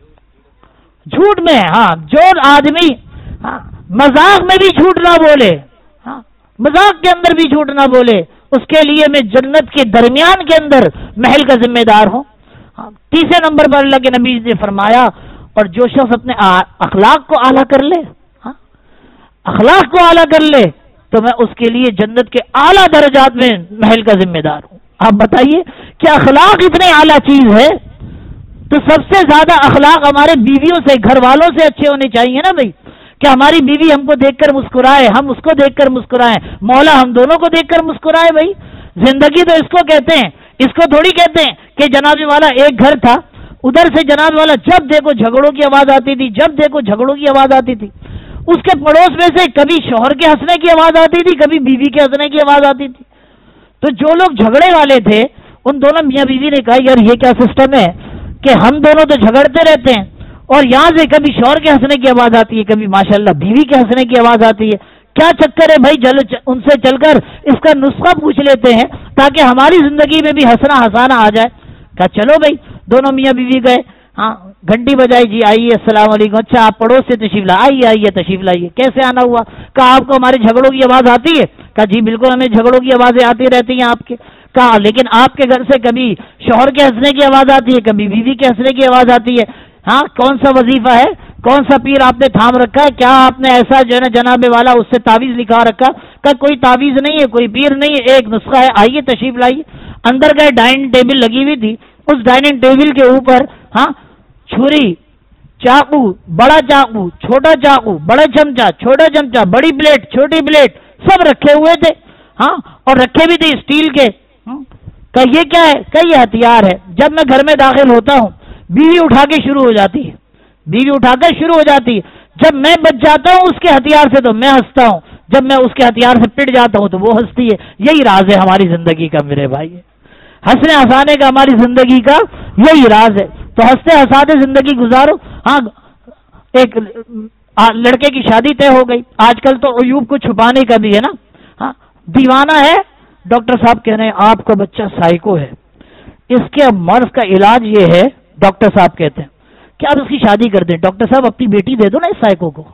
جھوٹ میں. ہاں، جو آدمی ہاں مذاق میں بھی جھوٹ نہ بولے، ہاں مذاق کے اندر بھی جھوٹ نہ بولے، اس کے لیے میں جنت کے درمیان کے اندر محل کا ذمہ دار ہوں. ہاں، تیسرے نمبر پر اللہ کے نبی نے فرمایا اور جو شخص اپنے اخلاق کو اعلیٰ کر لے، ہاں اخلاق کو اعلیٰ کر لے تو میں اس کے لیے جنت کے اعلیٰ درجات میں محل کا ذمہ دار ہوں. آپ بتائیے کہ اخلاق اتنے اعلیٰ چیز ہے تو سب سے زیادہ اخلاق ہمارے بیویوں سے، گھر والوں سے اچھے ہونے چاہیے نا بھائی. کہ ہماری بیوی ہم کو دیکھ کر مسکرائے، ہم اس کو دیکھ کر مسکرائیں، مولا ہم دونوں کو دیکھ کر مسکرائے. بھائی زندگی تو اس کو کہتے ہیں، اس کو تھوڑی کہتے ہیں کہ جناب والا ایک گھر تھا، ادھر سے جناب والا جب دیکھو جھگڑوں کی آواز آتی تھی، جب دیکھو جھگڑوں کی آواز آتی تھی. اس کے پڑوس میں سے کبھی شوہر کے ہنسنے کی آواز آتی تھی، کبھی بیوی کے ہنسنے کی آواز آتی تھی. تو جو لوگ جھگڑے والے تھے ان دونوں میاں بیوی نے کہا یار یہ کیا سسٹم ہے کہ ہم دونوں تو جھگڑتے رہتے ہیں اور یہاں سے کبھی شوہر کے ہنسنے کی آواز آتی ہے، کبھی ماشاءاللہ بیوی کے ہنسنے کی آواز آتی ہے. کیا چکر ہے بھائی؟ جل ان سے چل کر اس کا نسخہ پوچھ لیتے ہیں تاکہ ہماری زندگی میں بھی ہنسنا ہنسانا آ جائے. کہا چلو بھائی. دونوں میاں بیوی گئے، ہاں گھنٹی بجائی، جی آئیے السلام علیکم. اچھا آپ پڑوس سے تشریف لا، آئیے آئیے تشریف لائیے. کیسے آنا ہوا؟ کہا آپ کو ہمارے جھگڑوں کی آواز آتی ہے؟ کہا جی بالکل ہمیں جھگڑوں کی آوازیں آتی رہتی ہیں آپ کے. کہا لیکن آپ کے گھر سے کبھی شوہر کے ہنسنے کی آواز آتی ہے، کبھی بیوی کے ہنسنے کی آواز آتی ہے. ہاں کون سا وظیفہ ہے، کون سا پیر آپ نے تھام رکھا ہے؟ کیا آپ نے ایسا جو ہے نا جناب والا اس سے تعویذ لکھا رکھا؟ کہ کوئی تعویذ نہیں ہے، کوئی پیر نہیں ہے، ایک نسخہ ہے، آئیے تشریف لائیے. اندر گئے، ڈائننگ ٹیبل لگی ہوئی تھی، اس ڈائننگ ٹیبل کے اوپر ہاں چھری، چاقو، بڑا چاقو، چھوٹا چاقو، بڑا چمچا، چھوٹا چمچا، بڑی پلیٹ، چھوٹی پلیٹ سب رکھے ہوئے تھے. ہاں اور رکھے بھی تھے اسٹیل کے. کہ یہ کیا ہے؟ کہ یہ ہتھیار ہے. جب میں گھر میں داخل ہوتا ہوں بیوی اٹھا کے شروع ہو جاتی ہے، بیوی اٹھا کر شروع ہو جاتی ہے. جب میں بچ جاتا ہوں اس کے ہتھیار سے تو میں ہنستا ہوں، جب میں اس کے ہتھیار سے پٹ جاتا ہوں تو وہ ہنستی ہے. یہی راز ہے ہماری زندگی کا میرے بھائی، ہنسنے ہنسانے کا ہماری زندگی کا یہی راز ہے. تو ہنستے ہنساتے زندگی گزارو. ہاں ایک لڑکے کی شادی طے ہو گئی. آج کل تو عیوب کو چھپانے کا بھی ہے نا. ہاں دیوانہ ہے، ڈاکٹر صاحب کہہ رہے ہیں آپ کا بچہ سائیکو ہے، اس کے مرض کا علاج یہ ہے، ڈاکٹر صاحب کہتے ہیں کہ آپ اس کی شادی کر دیں۔ ڈاکٹر صاحب اپنی بیٹی دے دو نا اس سائیکو کو،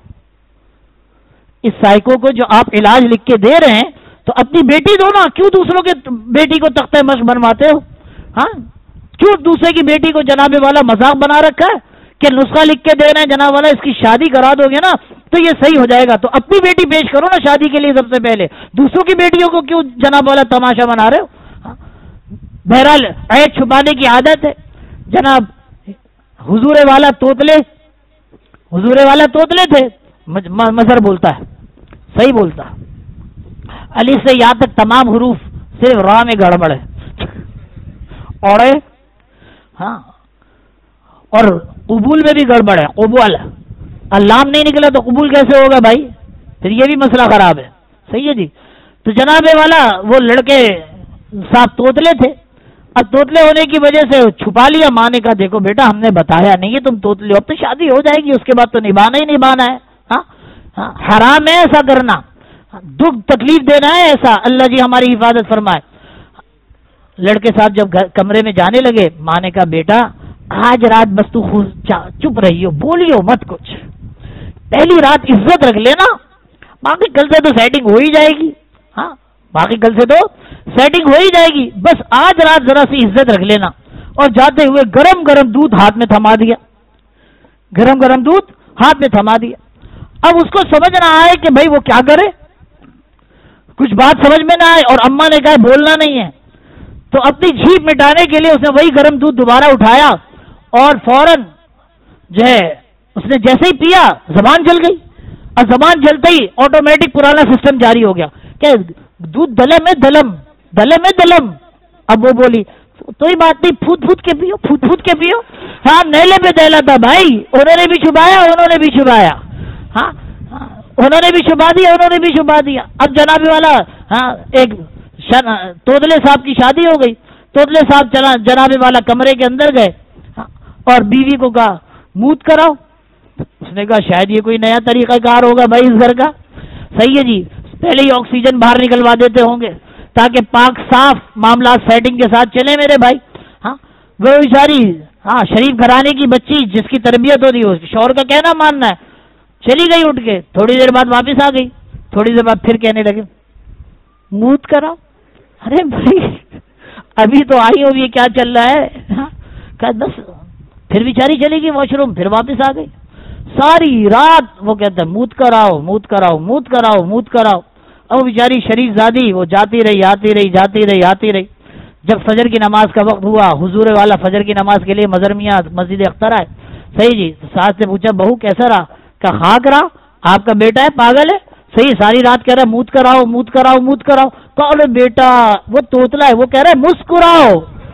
اس سائیکو کو جو آپ علاج لکھ کے دے رہے ہیں تو اپنی بیٹی دو نا، کیوں دوسروں کے بیٹی کو تختہ مشق بنواتے ہو؟ ہاں کیوں دوسرے کی بیٹی کو جناب والا مذاق بنا رکھا ہے کہ نسخہ لکھ کے دے رہے ہیں جناب والا اس کی شادی کرا دو گے نا تو یہ صحیح ہو جائے گا، تو اپنی بیٹی پیش کرو نا شادی کے لیے سب سے پہلے، دوسروں کی بیٹیوں کو کیوں جناب والا تماشا بنا رہے ہو؟ بہرحال عیب چھپانے کی عادت ہے جناب۔ حضور والا توتلے حضور والا توتلے تھے، مظہر بولتا ہے صحیح بولتا، علی سے یہاں تک تمام حروف صرف راہ میں گڑبڑ ہے اور ہاں اور قبول میں بھی گڑبڑ ہے، قبول اللام نہیں نکلا تو قبول کیسے ہوگا بھائی؟ پھر یہ بھی مسئلہ خراب ہے، صحیح ہے جی۔ تو جناب والا وہ لڑکے صاحب توتلے تھے، اب توتلے ہونے کی وجہ سے چھپا لیا، ماں نے کہا دیکھو بیٹا ہم نے بتایا نہیں ہے تم توتلے ہو، اب تو شادی ہو جائے گی، اس کے بعد تو نبھانا ہی نبھانا ہے، ہاں ہاں حرام ہے ایسا کرنا، دکھ تکلیف دینا ہے ایسا، اللہ جی ہماری حفاظت فرمائے۔ لڑکے صاحب جب کمرے میں جانے لگے، ماں نے کہا بیٹا آج رات بس تو چپ رہی ہو، بولیو مت کچھ، پہلی رات عزت رکھ لینا، باقی کل سے تو سیٹنگ ہو ہی جائے گی، ہاں باقی کل سے تو سیٹنگ ہو ہی جائے گی، بس آج رات ذرا سی عزت رکھ لینا۔ اور جاتے ہوئے گرم گرم دودھ ہاتھ میں تھما دیا، گرم گرم دودھ ہاتھ میں تھما دیا۔ اب اس کو سمجھ نہ آئے کہ بھائی وہ کیا کرے، کچھ بات سمجھ میں نہ آئے، اور اماں نے کہا بولنا نہیں ہے، تو اپنی جھیپ مٹانے کے لیے اس نے وہی گرم دودھ دوبارہ اٹھایا اور فوراً جو ہے اس نے جیسے ہی پیا زبان جل گئی، اور زبان جلتے ہی آٹومیٹک پرانا سسٹم جاری ہو گیا کہ دودھ دلم ہے دلم دلم ہے دلم۔ اب وہ بولی تو ہی بات نہیں، پھوٹ پھوٹ کے پیو پھوٹ پھوٹ کے پیو، ہاں نیلے پہ دہلا تھا بھائی، انہوں نے بھی چھپایا انہوں نے بھی چھپایا، ہاں انہوں نے بھی چھپا دیا انہوں نے بھی چھپا دیا۔ اب جناب والا ہاں ایک توتلے صاحب کی شادی ہو گئی، توتلے صاحب چلا جناب والا کمرے کے اندر گئے اور بیوی کو کہا موت کراؤ، اس نے کہا شاید یہ کوئی نیا طریقہ کار ہوگا بھائی اس گھر کا، صحیح ہے جی، پہلے ہی آکسیجن باہر نکلوا دیتے ہوں گے تاکہ پاک صاف معاملات سیٹنگ کے ساتھ چلے میرے بھائی۔ ہاں وہ بیچاری ہاں شریف گھرانے کی بچی جس کی تربیت ہوتی ہے اس شوہر کا کہنا ماننا ہے، چلی گئی اٹھ کے، تھوڑی دیر بعد واپس آ گئی، تھوڑی دیر بعد پھر کہنے لگے موت کراؤ۔ ارے بھائی ابھی تو آئی ہوئی ہے، کیا چل رہا ہے؟ ہاں بس پھر بیچاری چلی گئی واش روم، پھر واپس آ گئی، ساری رات وہ کہتا ہے موت کراؤ موت کراؤ موت کراؤ موت کراؤ۔ اب بیچاری شریف زادی وہ جاتی رہی آتی رہی جاتی رہی آتی رہی، جب فجر کی نماز کا وقت ہوا، حضور والا فجر کی نماز کے لیے مظہر میاں مسجد اختر آئے، صحیح جی، ساس سے پوچھا بہو کیسا رہا؟ کہ خاک رہا، آپ کا بیٹا ہے پاگل ہے، صحیح ساری رات کہہ رہا ہے موت کراؤ موت کراؤ موت کراؤ۔ کہ بیٹا وہ توتلا ہے، وہ کہہ رہا ہے مسکراؤ،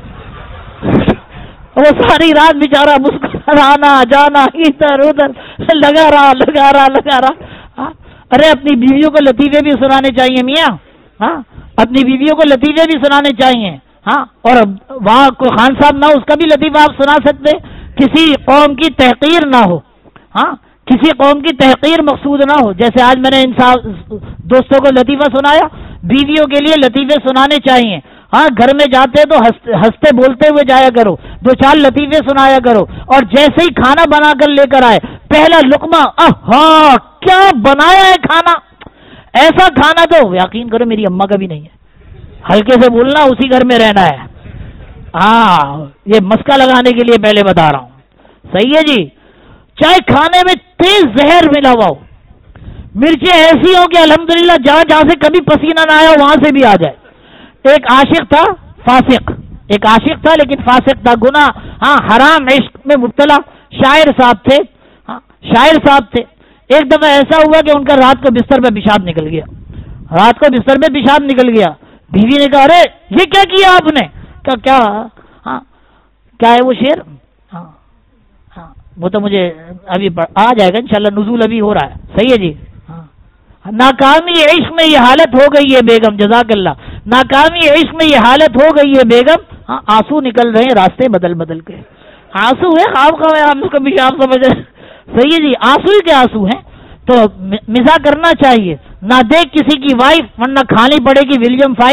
وہ ساری رات بیچارہ مسکرانا جانا ادھر ادھر لگا رہا لگا رہا لگا رہا۔ ارے اپنی بیویوں کو لطیفے بھی سنانے چاہیے میاں، ہاں اپنی بیویوں کو لطیفے بھی سنانے چاہیے، ہاں اور وہاں کوئی خان صاحب نہ ہو اس کا بھی لطیفہ آپ سنا سکتے، کسی قوم کی تحقیر نہ ہو، ہاں کسی قوم کی تحقیر مقصود نہ ہو۔ جیسے آج میں نے ان دوستوں کو لطیفہ سنایا، بیویوں کے لیے لطیفے سنانے چاہیے، ہاں گھر میں جاتے تو ہنستے بولتے ہوئے جایا کرو، دو چار لطیفے سنایا کرو، اور جیسے ہی کھانا بنا کر لے کر آئے پہلا لقمہ ہاں کیا بنایا ہے کھانا، ایسا کھانا تو یقین کرو میری اماں کا بھی نہیں ہے، ہلکے سے بولنا اسی گھر میں رہنا ہے، ہاں یہ مسکا لگانے کے لیے پہلے بتا رہا ہوں، صحیح ہے جی۔ چاہے کھانے میں تیز زہر ملا ہوا ہو، مرچیں ایسی ہوں کہ الحمدللہ جہاں جہاں سے کبھی پسینہ نہ آیا وہاں سے بھی آ جائے۔ ایک عاشق تھا فاسق، ایک عاشق تھا لیکن فاسق تھا، گناہ ہاں حرام عشق میں مبتلا، شاعر صاحب تھے، ہاں شاعر صاحب تھے۔ ایک دفعہ ایسا ہوا کہ ان کا رات کو بستر پہ پیشاب نکل گیا، رات کو بستر پہ پیشاب نکل گیا، بیوی نے کہا ارے یہ کیا کیا آپ نے؟ کہا کیا ہاں کیا ہے وہ شعر؟ ہاں ہاں وہ تو مجھے ابھی آ جائے گا انشاءاللہ، نزول ابھی ہو رہا ہے، صحیح ہے جی۔ ہاں ناکامی عشق میں یہ حالت ہو گئی ہے بیگم، جزاک اللہ، ناکامی عشق میں یہ حالت ہو گئی ہے بیگم، ہاں آنسو نکل رہے ہیں راستے بدل بدل کے، آنسو ہے خواب خواب ہے، ہم کبھی آپ سمجھ رہے، صحیح ہے جی، آنسو ہی کے آنسو ہیں، تو مزاح کرنا چاہیے، نہ دیکھ کسی کی وائف ورنہ کھانی پڑے گی ولیم فائیو،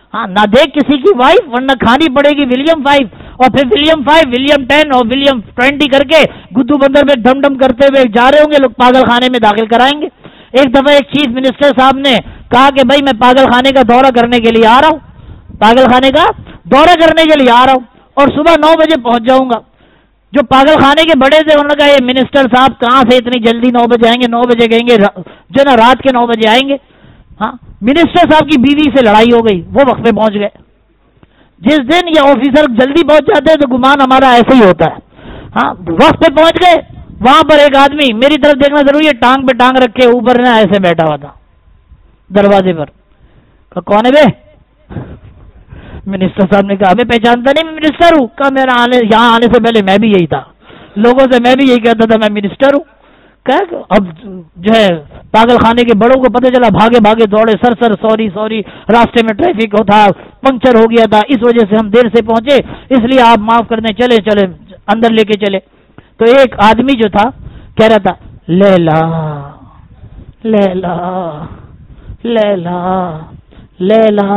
ہاں نہ دیکھ کسی کی وائف، ورنہ کھانی پڑے گی ولیم فائیو، اور پھر ولیم فائیو ولیم ٹین اور ولیم ٹوینٹی کر کے گدو بندر میں ڈم ڈم کرتے ہوئے جا رہے ہوں گے، لوگ پاگل خانے میں داخل کرائیں گے۔ ایک دفعہ ایک چیف منسٹر صاحب نے کہا کہ بھائی میں پاگل خانے کا دورہ کرنے کے لیے آ رہا ہوں، پاگل خانے کا دورہ کرنے کے لیے آ رہا ہوں اور صبح نو بجے پہنچ جاؤں گا۔ جو پاگل خانے کے بڑے تھے انہوں نے کہا یہ منسٹر صاحب کہاں سے اتنی جلدی نو بجے آئیں گے، نو بجے کہیں گے جو نا رات کے نو بجے آئیں گے۔ ہاں منسٹر صاحب کی بیوی سے لڑائی ہو گئی، وہ وقت پہ پہنچ گئے۔ جس دن یہ آفیسر جلدی پہنچ جاتے ہیں تو گمان ہمارا ایسے ہی ہوتا ہے۔ ہاں وقت پہ پہنچ گئے، وہاں پر ایک آدمی میری طرف دیکھنا ضروری ہے، ٹانگ پہ ٹانگ رکھ کے اوپر نہ ایسے بیٹھا ہوا تھا دروازے پر۔ کہا کون ہے بے؟ منسٹر صاحب نے کہا میں پہچانتا نہیں، میں منسٹر ہوں۔ کہا میرا آنے یہاں آنے سے پہلے میں بھی یہی تھا، لوگوں سے میں بھی یہی کہتا تھا میں منسٹر ہوں۔ کہ اب جو ہے پاگل خانے کے بڑوں کو پتہ چلا، بھاگے بھاگے دوڑے، سر سر سوری سوری، راستے میں ٹریفک ہو تھا، پنکچر ہو گیا تھا، اس وجہ سے ہم دیر سے پہنچے، اس لیے آپ معاف کر دیں، چلے چلے اندر لے کے چلے۔ تو ایک آدمی جو تھا کہہ رہا تھا لیلا لیلا لیلا لیلا۔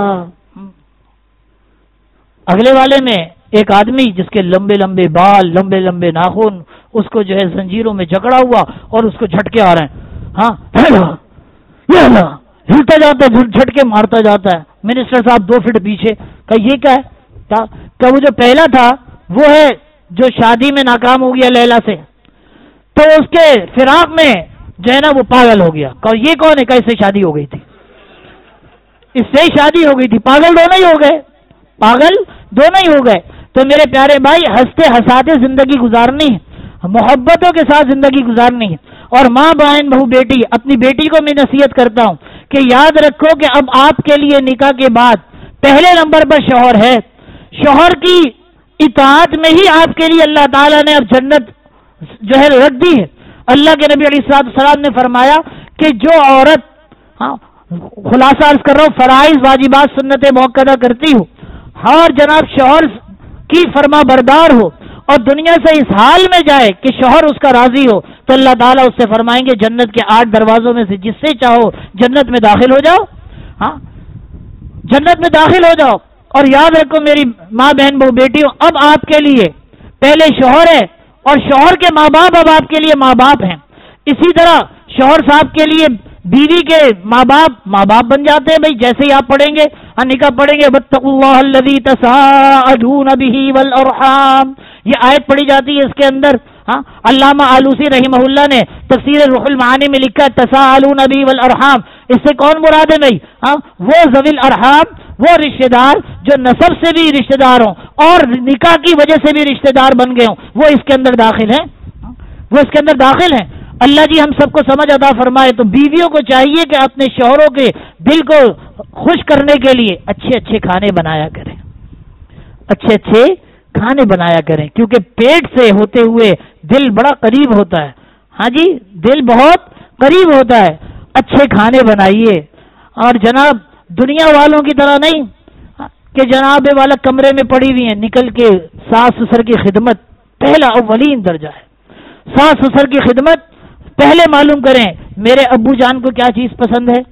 اگلے والے میں ایک آدمی جس کے لمبے لمبے بال، لمبے لمبے ناخن، اس کو جو ہے زنجیروں میں جکڑا ہوا اور اس کو جھٹکے آ رہے ہیں۔ ہاں ہلتا جاتا ہے، جھٹکے مارتا جاتا ہے۔ منسٹر صاحب دو فٹ پیچھے۔ کہ یہ کیا ہے؟ کہ وہ جو پہلا تھا وہ ہے جو شادی میں ناکام ہو گیا لیلا سے، تو اس کے فراق میں جو ہے نا وہ پاگل ہو گیا۔ کہ یہ کون ہے؟ کہ اس سے شادی ہو گئی تھی، اس سے شادی ہو گئی تھی۔ پاگل دونوں ہی ہو گئے، پاگل دونوں ہی ہو گئے۔ تو میرے پیارے بھائی ہنستے ہنساتے زندگی گزارنی ہے، محبتوں کے ساتھ زندگی گزارنی ہے۔ اور ماں بہن بہو بیٹی، اپنی بیٹی کو میں نصیحت کرتا ہوں کہ یاد رکھو کہ اب آپ کے لیے نکاح کے بعد پہلے نمبر پر شوہر ہے۔ شوہر کی اطاعت میں ہی آپ کے لیے اللہ تعالیٰ نے اب جنت جو ہے رکھ دی ہے۔ اللہ کے نبی علیہ الصلوۃ والسلام نے فرمایا کہ جو عورت، ہاں خلاصہ عرض کر رہا ہوں، فرائض واجبات سنت موقدہ کرتی ہو اور جناب شوہر کی فرما بردار ہو اور دنیا سے اس حال میں جائے کہ شوہر اس کا راضی ہو، تو اللہ تعالیٰ اس سے فرمائیں گے جنت کے آٹھ دروازوں میں سے جس سے چاہو جنت میں داخل ہو جاؤ، ہاں جنت میں داخل ہو جاؤ۔ اور یاد رکھو میری ماں بہن بہو بیٹیوں، اب آپ کے لیے پہلے شوہر ہے اور شوہر کے ماں باپ اب آپ کے لیے ماں باپ ہیں۔ اسی طرح شوہر صاحب کے لیے بیوی کے ماں باپ ماں باپ بن جاتے ہیں۔ بھائی جیسے ہی آپ پڑھیں گے، نکاح پڑھیں گے، واتقوا اللہ الذی تساءلون بہ والارحام، یہ آیت پڑھی جاتی ہے اس کے اندر۔ ہاں علامہ آلوسی رحمہ اللہ نے تفسیر روح المعانی میں لکھا تساءلون بہ والارحام، اس سے کون مراد ہے بھائی؟ ہاں وہ ذوی الارحام، وہ رشتہ دار جو نسب سے بھی رشتہ دار ہوں اور نکاح کی وجہ سے بھی رشتہ دار بن گئے ہوں، وہ اس کے اندر داخل ہیں، وہ اس کے اندر داخل ہیں۔ اللہ جی ہم سب کو سمجھ عطا فرمائے۔ تو بیویوں کو چاہیے کہ اپنے شوہروں کے دل کو خوش کرنے کے لیے اچھے اچھے کھانے بنایا کریں، اچھے اچھے کھانے بنایا کریں، کیونکہ پیٹ سے ہوتے ہوئے دل بڑا قریب ہوتا ہے۔ ہاں جی دل بہت قریب ہوتا ہے۔ اچھے کھانے بنائیے، اور جناب دنیا والوں کی طرح نہیں کہ جناب والا کمرے میں پڑی ہوئی ہیں، نکل کے ساس سسر کی خدمت پہلا اولین درجہ ہے۔ ساس سسر کی خدمت پہلے معلوم کریں میرے ابو جان کو کیا چیز پسند ہے،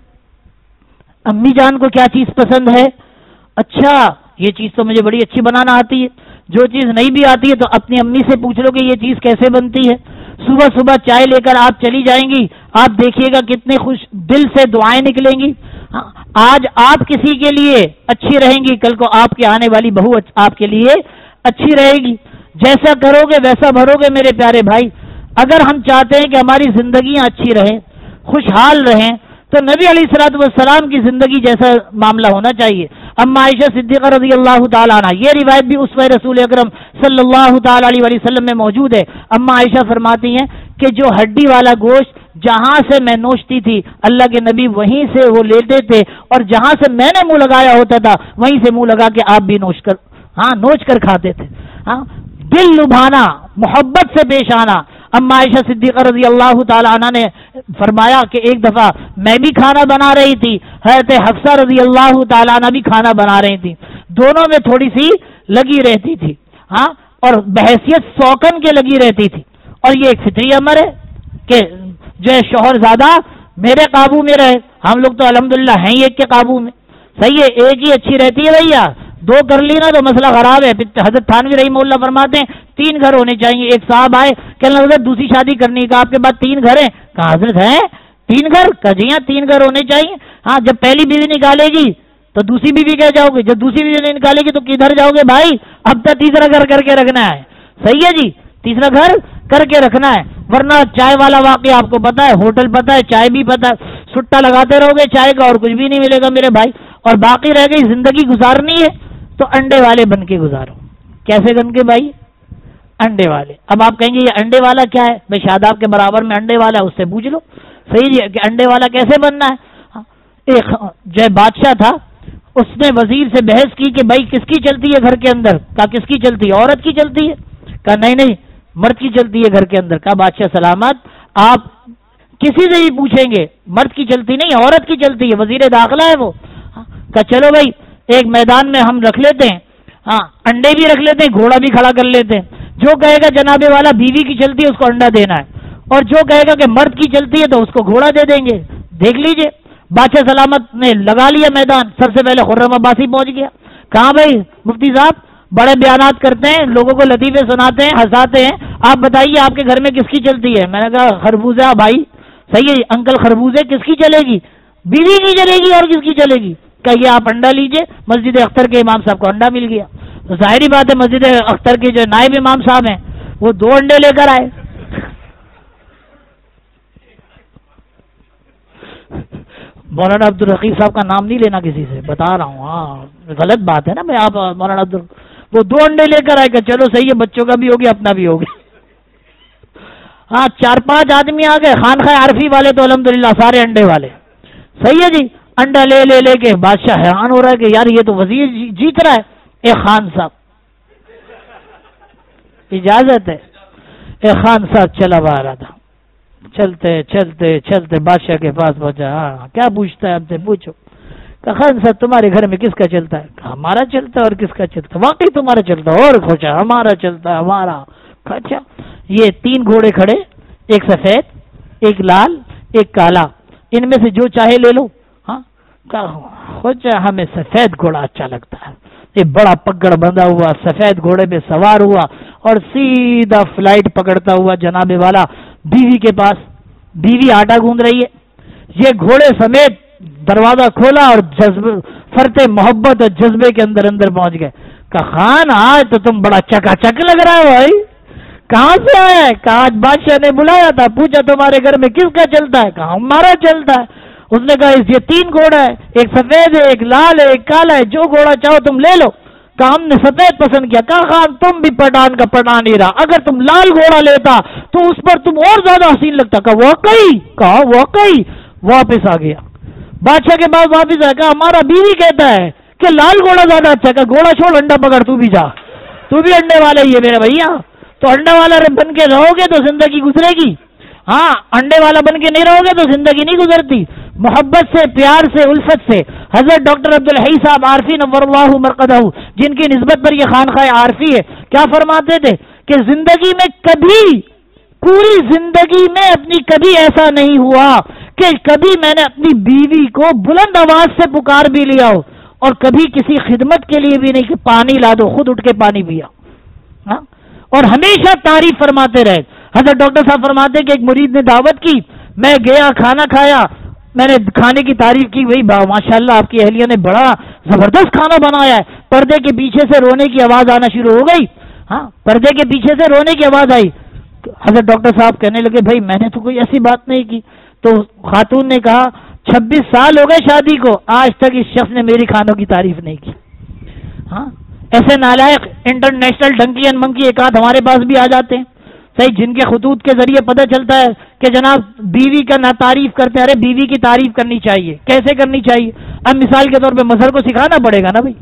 امی جان کو کیا چیز پسند ہے۔ اچھا یہ چیز تو مجھے بڑی اچھی بنانا آتی ہے، جو چیز نہیں بھی آتی ہے تو اپنی امی سے پوچھ لو کہ یہ چیز کیسے بنتی ہے۔ صبح صبح چائے لے کر آپ چلی جائیں گی، آپ دیکھیے گا کتنے خوش دل سے دعائیں نکلیں گی۔ آج آپ کسی کے لیے اچھی رہیں گی، کل کو آپ کے آنے والی بہو آپ کے لیے اچھی رہے گی۔ جیسا کرو گے ویسا بھرو گے میرے پیارے بھائی۔ اگر ہم چاہتے ہیں کہ ہماری زندگیاں اچھی رہیں، خوشحال رہیں، تو نبی علیہ الصلوۃ والسلام کی زندگی جیسا معاملہ ہونا چاہیے۔ اما عائشہ صدیقہ رضی اللہ تعالیٰ عنہ، یہ روایت بھی اسوہ رسول اکرم صلی اللہ تعالیٰ علیہ وسلم میں موجود ہے۔ اما عائشہ فرماتی ہیں کہ جو ہڈی والا گوشت جہاں سے میں نوچتی تھی اللہ کے نبی وہیں سے وہ لیتے تھے، اور جہاں سے میں نے منہ لگایا ہوتا تھا وہیں سے منہ لگا کے آپ بھی نوچ کر ہاں نوچ کر کھاتے تھے۔ ہاں دل لبھانا، محبت سے پیش آنا۔ اما عائشہ صدیقہ رضی اللہ تعالیٰ عنہ نے فرمایا کہ ایک دفعہ میں بھی کھانا بنا رہی تھی، حضرت حفصہ رضی اللہ تعالیٰ عنہ بھی کھانا بنا رہی تھی، دونوں میں تھوڑی سی لگی رہتی تھی، ہاں اور بحیثیت سوکن کے لگی رہتی تھی۔ اور یہ ایک فطری امر ہے کہ جو ہے شوہر زیادہ میرے قابو میں رہے، ہم لوگ تو الحمدللہ ہیں ہی ایک کے قابو میں۔ صحیح ہے، ایک ہی اچھی رہتی ہے بھیا، دو کر لی نا تو مسئلہ خراب ہے۔ حضرت تھانوی رحمہ اللہ فرماتے ہیں تین گھر ہونے چاہیے۔ ایک صاحب آئے کہ حضرت دوسری شادی کرنی کا آپ کے پاس تین گھر ہیں؟ کہا حضرت ہے تین گھر؟ کہ جی ہاں تین گھر ہونے چاہیے۔ ہاں جب پہلی بیوی نکالے گی تو دوسری بیوی کیا جاؤ گے، جب دوسری بیوی نہیں نکالے گی تو کدھر جاؤ گے بھائی؟ اب تو تیسرا گھر کر کے رکھنا ہے۔ صحیح ہے جی، تیسرا گھر کر کے رکھنا ہے، ورنہ چائے والا واقعہ آپ کو پتا ہے، ہوٹل پتا ہے، چائے بھی پتا ہے، سٹا لگاتے رہو گے چائے کا اور کچھ بھی نہیں ملے گا میرے بھائی، اور باقی رہ گئی زندگی گزارنی ہے تو انڈے والے بن کے گزارو۔ کیسے بن کے بھائی؟ انڈے والے۔ اب آپ کہیں گے یہ انڈے والا کیا ہے؟ بھائی شاداب کے برابر میں انڈے والا ہے، اس سے پوچھ لو۔ صحیح جی کہ انڈے والا کیسے بننا ہے؟ ایک جو بادشاہ تھا اس نے وزیر سے بحث کی کہ بھائی کس کی چلتی ہے گھر کے اندر؟ کہا کس کی چلتی ہے؟ عورت کی چلتی ہے؟ کہا نہیں نہیں مرد کی چلتی ہے گھر کے اندر۔ کہا بادشاہ سلامت، آپ کسی سے بھی پوچھیں گے مرد کی چلتی نہیں عورت کی چلتی ہے، وزیر داخلہ ہے وہ۔ کہا چلو بھائی ایک میدان میں ہم رکھ لیتے ہیں، ہاں انڈے بھی رکھ لیتے ہیں، گھوڑا بھی کھڑا کر لیتے ہیں، جو کہے گا جناب والا بیوی کی چلتی ہے اس کو انڈا دینا ہے، اور جو کہے گا کہ مرد کی چلتی ہے تو اس کو گھوڑا دے دیں گے۔ دیکھ لیجئے بادشاہ سلامت نے لگا لیا میدان، سب سے پہلے خرم عباسی پہنچ گیا۔ کہاں بھائی مفتی صاحب بڑے بیانات کرتے ہیں، لوگوں کو لطیفے سناتے ہیں، ہنساتے ہیں، آپ بتائیے آپ کے گھر میں کس کی چلتی ہے؟ میں نے کہا خربوزہ بھائی۔ صحیح ہے انکل خربوزے کس کی چلے گی؟ بیوی کی چلے گی، اور کس کی چلے گی؟ کہ یہ آپ انڈا لیجئے۔ مسجد اختر کے امام صاحب کو انڈا مل گیا، تو ظاہری بات ہے مسجد اختر کے جو نائب امام صاحب ہیں وہ دو انڈے لے کر آئے۔ مولانا عبدالرقیب صاحب کا نام نہیں لینا کسی سے، بتا رہا ہوں، ہاں غلط بات ہے نا میں، آپ مولانا عبد وہ دو انڈے لے کر آئے کہ چلو صحیح ہے بچوں کا بھی ہو گیا اپنا بھی ہو گیا۔ ہاں چار پانچ آدمی آ گئے، خانخواہ عارفی والے تو الحمدللہ سارے انڈے والے۔ صحیح ہے جی، انڈا لے لے لے کے بادشاہ حیران ہو رہا ہے کہ یار یہ تو وزیر جیت رہا ہے۔ اے خان صاحب اجازت ہے؟ اے خان صاحب چلا آ رہا تھا، چلتے چلتے چلتے بادشاہ کے پاس پہنچا۔ ہاں کیا پوچھتا ہے ہم سے؟ پوچھو۔ کہ خان صاحب تمہارے گھر میں کس کا چلتا ہے؟ کہ ہمارا چلتا ہے۔ اور کس کا چلتا ہے؟ واقعی تمہارا چلتا ہے؟ اور کھوچا ہمارا چلتا ہے ہمارا۔ اچھا یہ تین گھوڑے کھڑے، ایک سفید ایک لال ایک کالا، ان میں سے جو چاہے لے لو۔ ہاں کھوچا ہمیں سفید گھوڑا اچھا لگتا ہے۔ یہ بڑا پگڑ بندھا ہوا سفید گھوڑے پہ سوار ہوا اور سیدھا فلائٹ پکڑتا ہوا جناب والا بیوی کے پاس۔ بیوی آٹا گوندھ رہی ہے، یہ گھوڑے سمیت دروازہ کھولا اور جذبے فرتے محبت اور جذبے کے اندر اندر پہنچ گئے۔ کہ خان آج تو تم بڑا چکا چک لگ رہا ہے بھائی، کہاں سے آیا ہے؟ کہا آج بادشاہ نے بلایا تھا، پوچھا تمہارے گھر میں کس کا چلتا ہے؟ کہا ہمارا چلتا ہے۔ اس نے کہا یہ تین گھوڑا ہے، ایک سفید ہے ایک لال ہے ایک کالا ہے، جو گھوڑا چاہو تم لے لو۔ کہا ہم نے سفید پسند کیا۔ کہا خان تم بھی پٹھان کا پٹھان ہی رہا، اگر تم لال گھوڑا لیتا تو اس پر تم اور زیادہ حسین لگتا۔ کہا واقعی؟ کہا واقعی۔ واپس آ گیا بادشاہ کے پاس، واپس آ گیا، ہمارا بیوی کہتا ہے کہ لال گھوڑا زیادہ اچھا۔ کہ گھوڑا چھوڑ انڈا پکڑ، تو بھی جا، تو بھی انڈے والا ہی ہے میرے بھیا، تو انڈا والا بن کے رہو گے تو زندگی گزرے گی، ہاں انڈے والا بن کے نہیں رہو گے تو زندگی نہیں گزرتی۔ محبت سے پیار سے الفت سے حضرت ڈاکٹر عبدالحی صاحب عارفی نور اللہ مرقدہ جن کی نسبت پر یہ خانخواہ عارفی ہے، کیا فرماتے تھے کہ زندگی میں کبھی پوری زندگی میں اپنی کبھی ایسا نہیں ہوا کہ کبھی میں نے اپنی بیوی کو بلند آواز سے پکار بھی لیا ہو، اور کبھی کسی خدمت کے لیے بھی نہیں کہ پانی لا دو، خود اٹھ کے پانی پیا، ہاں اور ہمیشہ تعریف فرماتے رہے۔ حضرت ڈاکٹر صاحب فرماتے کہ ایک مرید نے دعوت کی، میں گیا کھانا کھایا، میں نے کھانے کی تعریف کی، بھائی ماشاءاللہ آپ کی اہلیہ نے بڑا زبردست کھانا بنایا ہے، پردے کے پیچھے سے رونے کی آواز آنا شروع ہو گئی، ہاں پردے کے پیچھے سے رونے کی آواز آئی۔ حضرت ڈاکٹر صاحب کہنے لگے بھائی میں نے تو کوئی ایسی بات نہیں کی۔ تو خاتون نے کہا چھبیس سال ہو گئے شادی کو، آج تک اس شخص نے میری کھانوں کی تعریف نہیں کی۔ ہاں ایسے نالائق انٹرنیشنل ڈنکی اینڈ منکی ایک آدھ ہمارے پاس بھی آ جاتے ہیں، صحیح، جن کے خطوط کے ذریعے پتہ چلتا ہے کہ جناب بیوی کا نہ تعریف کرتے ہیں۔ ارے بیوی کی تعریف کرنی چاہیے، کیسے کرنی چاہیے؟ اب مثال کے طور پہ مظہر کو سکھانا پڑے گا نا بھائی،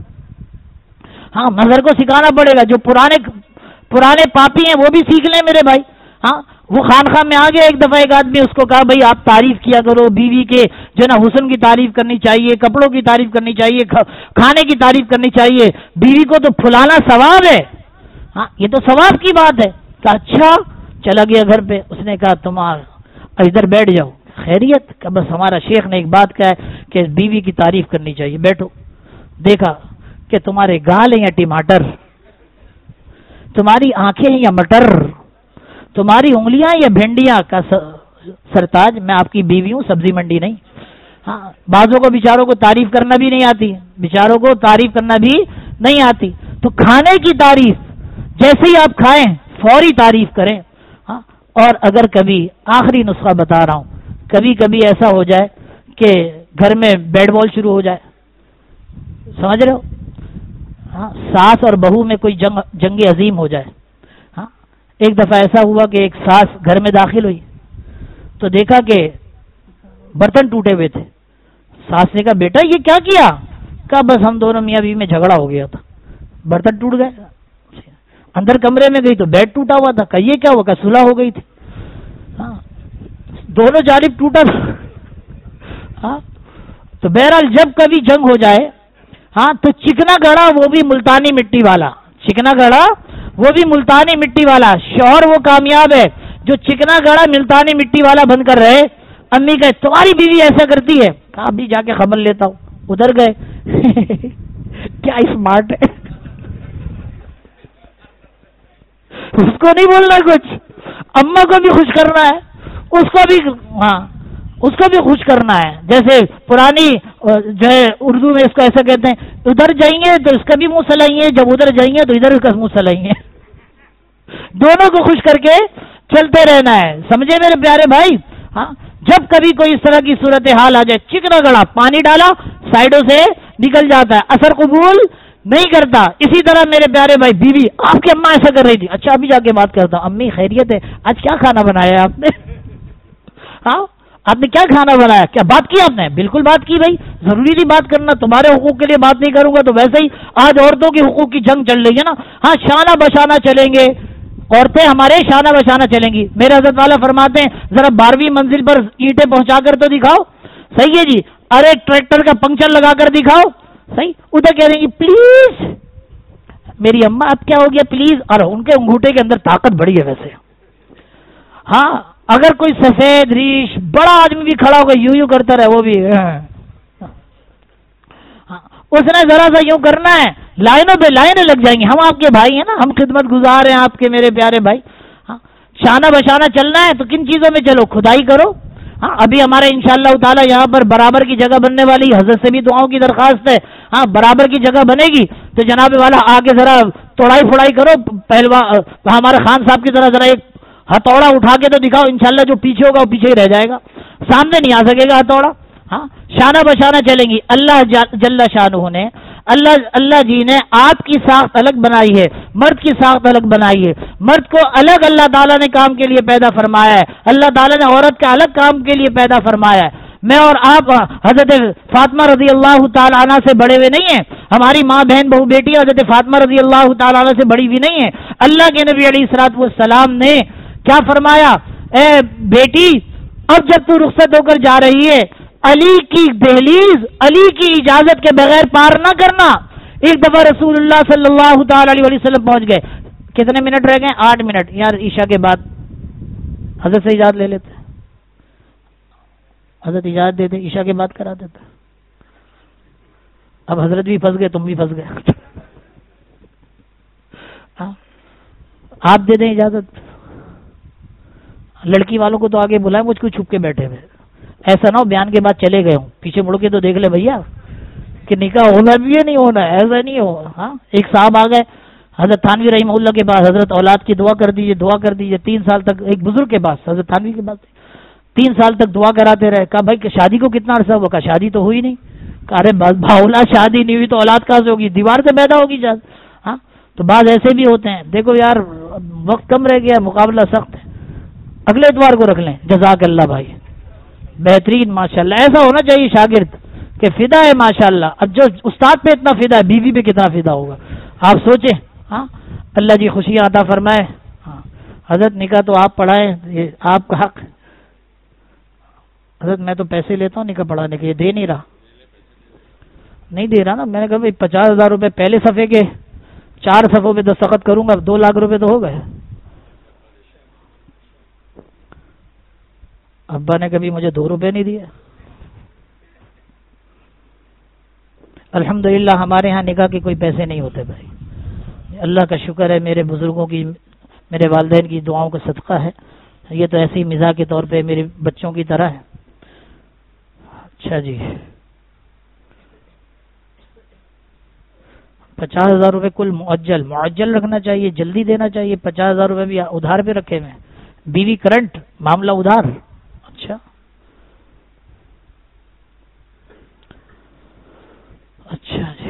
ہاں مظہر کو سکھانا پڑے گا، جو پرانے پرانے پاپی ہیں وہ بھی سیکھ لیں میرے بھائی۔ ہاں وہ خانخواہ میں آ گیا، ایک دفعہ ایک آدمی اس کو کہا بھائی آپ تعریف کیا کرو بیوی کے، جو نا حسن کی تعریف کرنی چاہیے، کپڑوں کی تعریف کرنی چاہیے، کھانے کی تعریف کرنی چاہیے، بیوی کو تو پھلانا ثواب ہے، ہاں یہ تو ثواب کی بات ہے۔ کہا اچھا، چلا گیا گھر پہ، اس نے کہا تمہارا ادھر بیٹھ جاؤ، خیریت؟ کہ بس ہمارا شیخ نے ایک بات کہا ہے کہ بیوی کی تعریف کرنی چاہیے، بیٹھو۔ دیکھا کہ تمہارے گال ہیں یا ٹماٹر، تمہاری آنکھیں ہیں یا مٹر، تمہاری انگلیاں یا بھنڈیاں کا سرتاج میں آپ کی بیوی ہوں، سبزی منڈی نہیں۔ ہاں بعضوں کو بیچاروں کو تعریف کرنا بھی نہیں آتی، بیچاروں کو تعریف کرنا بھی نہیں آتی، تو کھانے کی تعریف جیسے ہی آپ کھائیں فوری تعریف کریں۔ ہاں اور اگر کبھی آخری نسخہ بتا رہا ہوں، کبھی کبھی ایسا ہو جائے کہ گھر میں بیٹ بال شروع ہو جائے، سمجھ رہے ہو؟ ہاں ساس اور بہو میں کوئی جنگ جنگ عظیم ہو جائے۔ ہاں ایک دفعہ ایسا ہوا کہ ایک ساس گھر میں داخل ہوئی تو دیکھا کہ برتن ٹوٹے ہوئے تھے۔ ساس نے کہا بیٹا یہ کیا کیا؟ کہا بس ہم دونوں میاں بیوی میں جھگڑا ہو گیا تھا، برتن ٹوٹ گئے۔ اندر کمرے میں گئی تو بیڈ ٹوٹا ہوا تھا، کہا یہ کیا ہوا؟ کہا صلح ہو گئی تھی۔ ہاں دونوں جانب ٹوٹا تھا۔ ہاں تو بہرحال جب کبھی جنگ ہو جائے ہاں تو چکنا گڑا وہ بھی ملتانی مٹی والا، چکنا گڑا وہ بھی ملتانی مٹی والا، شوہر وہ کامیاب ہے جو چکنا گڑا ملتانی مٹی والا بن کر رہے۔ امی کہے تمہاری بیوی ایسا کرتی ہے؟ کہا ابھی جا کے خبر لیتا ہوں۔ ادھر گئے کیا اسمارٹ ہے، اس کو نہیں بولنا کچھ، اما کو بھی خوش کرنا ہے، اس کو بھی ہاں اس کو بھی خوش کرنا ہے۔ جیسے پرانی جو ہے اردو میں اس کو ایسا کہتے ہیں، ادھر جائیں گے تو اس کا بھی منہ سلائیے، جب ادھر جائیں گے تو ادھر اس کا منہ سلائیے، دونوں کو خوش کر کے چلتے رہنا ہے، سمجھے میرے پیارے بھائی؟ ہاں جب کبھی کوئی اس طرح کی صورت حال آ جائے، چکنا گڑا پانی ڈالا سائڈوں سے نکل جاتا ہے، اثر قبول نہیں کرتا۔ اسی طرح میرے پیارے بھائی بیوی آپ کی اماں ایسا کر رہی تھی، اچھا ابھی جا کے بات کرتا ہوں، امی خیریت ہے؟ آج کیا کھانا بنایا آپ نے؟ ہاں آپ نے کیا کھانا بنایا؟ کیا بات کی آپ نے؟ بالکل بات کی بھائی، ضروری نہیں بات کرنا، تمہارے حقوق کے لیے بات نہیں کروں گا تو ویسے ہی آج عورتوں کی حقوق کی جنگ چل رہی ہے نا۔ ہاں شانہ بشانہ چلیں گے، عورتیں ہمارے شانہ بشانہ چلیں گی۔ میرے حضرت والا فرماتے ہیں ذرا بارہویں منزل پر اینٹیں پہنچا کر تو دکھاؤ، صحیح ہے جی، ارے ٹریکٹر کا پنکچر لگا کر دکھاؤ، صحیح، ادھر کہہ رہے ہیں پلیز میری اماں اب کیا ہو گیا پلیز، اور ان کے انگوٹھے کے اندر طاقت بڑی ہے ویسے۔ ہاں اگر کوئی سفید ریش بڑا آدمی بھی کھڑا ہوگا یوں یوں کرتا رہے وہ بھی اس نے ذرا سا یوں کرنا ہے، لائنوں پہ لائنیں لگ جائیں گی۔ ہم آپ کے بھائی ہیں نا، ہم خدمت گزار ہیں آپ کے میرے پیارے بھائی۔ ہاں شانہ بشانہ چلنا ہے تو کن چیزوں میں چلو؟ کھدائی کرو۔ ہاں ابھی ہمارے انشاءاللہ تعالی یہاں پر برابر کی جگہ بننے والی، حضرت سے بھی دعاؤں کی درخواست ہے۔ ہاں برابر کی جگہ بنے گی تو جناب والا آگے ذرا توڑائی پھوڑائی کرو، پہلوا ہمارے خان صاحب کی طرح ذرا ایک ہتھوڑا اٹھا کے تو دکھاؤ، انشاءاللہ جو پیچھے ہوگا وہ پیچھے ہی رہ جائے گا، سامنے نہیں آ سکے گا ہتھوڑا۔ ہاں شانہ بشانہ چلیں گی۔ اللہ جل شانہ نے اللہ اللہ جی نے آپ کی ساخت الگ بنائی ہے، مرد کی ساخت الگ بنائی ہے۔ مرد کو الگ اللہ تعالیٰ نے کام کے لیے پیدا فرمایا ہے، اللہ تعالیٰ نے عورت کا الگ کام کے لیے پیدا فرمایا ہے۔ میں اور آپ حضرت فاطمہ رضی اللہ تعالیٰ عنہ سے بڑے ہوئے نہیں ہیں، ہماری ماں بہن بہو بیٹی حضرت فاطمہ رضی اللہ تعالیٰ عنہ سے بڑی ہوئی نہیں ہے۔ اللہ کے نبی علیہ الصلوۃ والسلام نے کیا فرمایا؟ اے بیٹی اب جب تو رخصت ہو کر جا رہی ہے، علی کی دہلیز علی کی اجازت کے بغیر پار نہ کرنا۔ ایک دفعہ رسول اللہ صلی اللہ تعالی علیہ وسلم پہنچ گئے، کتنے منٹ رہ گئے؟ آٹھ منٹ، یار عشاء کے بعد حضرت سے اجازت لے لیتے، حضرت اجازت دیتے عشاء کے بعد کرا دیتا۔ اب حضرت بھی پھنس گئے، تم بھی پھنس گئے، ہاں آپ دے دیں اجازت، لڑکی والوں کو تو آگے بلائیں، مجھ کو چھپ کے بیٹھے ہوئے، ایسا نہ ہو بیان کے بعد چلے گئے ہوں، پیچھے مڑ کے تو دیکھ لے بھیا کہ نکاح ہونا بھی ہے نہیں ہونا ہے، ایسا نہیں ہو۔ ہاں ایک صاحب آ گئے حضرت تھانوی رحمہ اللہ کے پاس، حضرت اولاد کی دعا کر دیجیے دعا کر دیجیے، تین سال تک ایک بزرگ کے پاس، حضرت تھانوی کے پاس تین سال تک دعا کراتے رہے۔ کہا بھائی کہ شادی کو کتنا عرصہ ہوا؟ کہا شادی تو ہوئی نہیں۔ کہا ارے بھاؤلا شادی نہیں ہوئی تو اولاد کہاں سے ہوگی؟ دیوار سے پیدا ہوگی شاید۔ ہاں تو بعض ایسے بھی ہوتے ہیں، دیکھو یار وقت کم رہ گیا، مقابلہ سخت ہے، اگلے اتوار کو رکھ لیں۔ جزاک اللہ بھائی، بہترین ماشاءاللہ، ایسا ہونا چاہیے شاگرد کہ فدا ہے ماشاءاللہ۔ اب جو استاد پہ اتنا فدا ہے، بیوی پہ کتنا فدا ہوگا آپ سوچیں۔ ہاں اللہ جی خوشیاں عطا فرمائے۔ ہاں حضرت نکاح تو آپ پڑھائیں، یہ آپ کا حق۔ حضرت میں تو پیسے لیتا ہوں نکاح پڑھانے کے، یہ دے نہیں رہا، نہیں دے رہا نا۔ میں نے کہا بھائی پچاس ہزار روپے پہلے صفحے کے چار صفحوں پہ دستخط کروں گا، دو لاکھ روپے تو ہو گئے۔ ابا نے کبھی مجھے دو روپے نہیں دیے۔ الحمدللہ ہمارے ہاں نکاح کے کوئی پیسے نہیں ہوتے بھائی، اللہ کا شکر ہے، میرے بزرگوں کی، میرے والدین کی دعاؤں کا صدقہ ہے، یہ تو ایسے ہی مزاح کے طور پہ میرے بچوں کی طرح ہے۔ اچھا جی، پچاس ہزار روپے کل معجل معجل رکھنا چاہیے، جلدی دینا چاہیے، پچاس ہزار روپے بھی ادھار پہ رکھے ہوئے، بیوی کرنٹ، معاملہ ادھار۔ اچھا اچھا جی،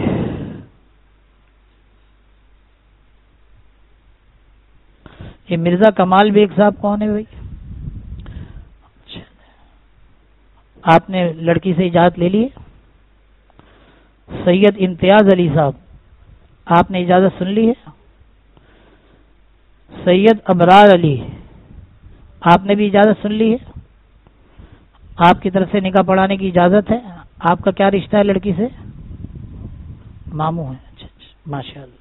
یہ مرزا کمال بیگ صاحب کون ہے بھائی؟ اچھا، آپ نے لڑکی سے اجازت لے لی؟ سید امتیاز علی صاحب، آپ نے اجازت سن لی ہے؟ سید ابرار علی، آپ نے بھی اجازت سن لی ہے؟ آپ کی طرف سے نکاح پڑھانے کی اجازت ہے؟ آپ کا کیا رشتہ ہے لڑکی سے؟ ماموں ہے؟ اچھا اچھا، ماشاء اللہ۔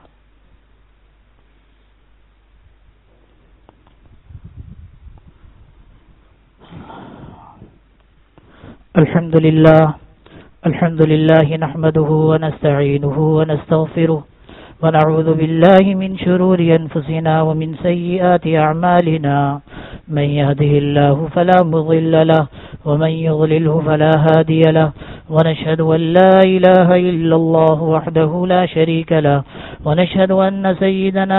الحمد للہ الحمد للہ نحمده ونستعینه ونستغفره ونعوذ بالله من شرور أنفسنا ومن سيئات أعمالنا، من يهده الله فلا مضل له ومن يضلله فلا هادي له، ونشهد أن لا إله إلا الله وحده لا شريك له، ونشهد أن سيدنا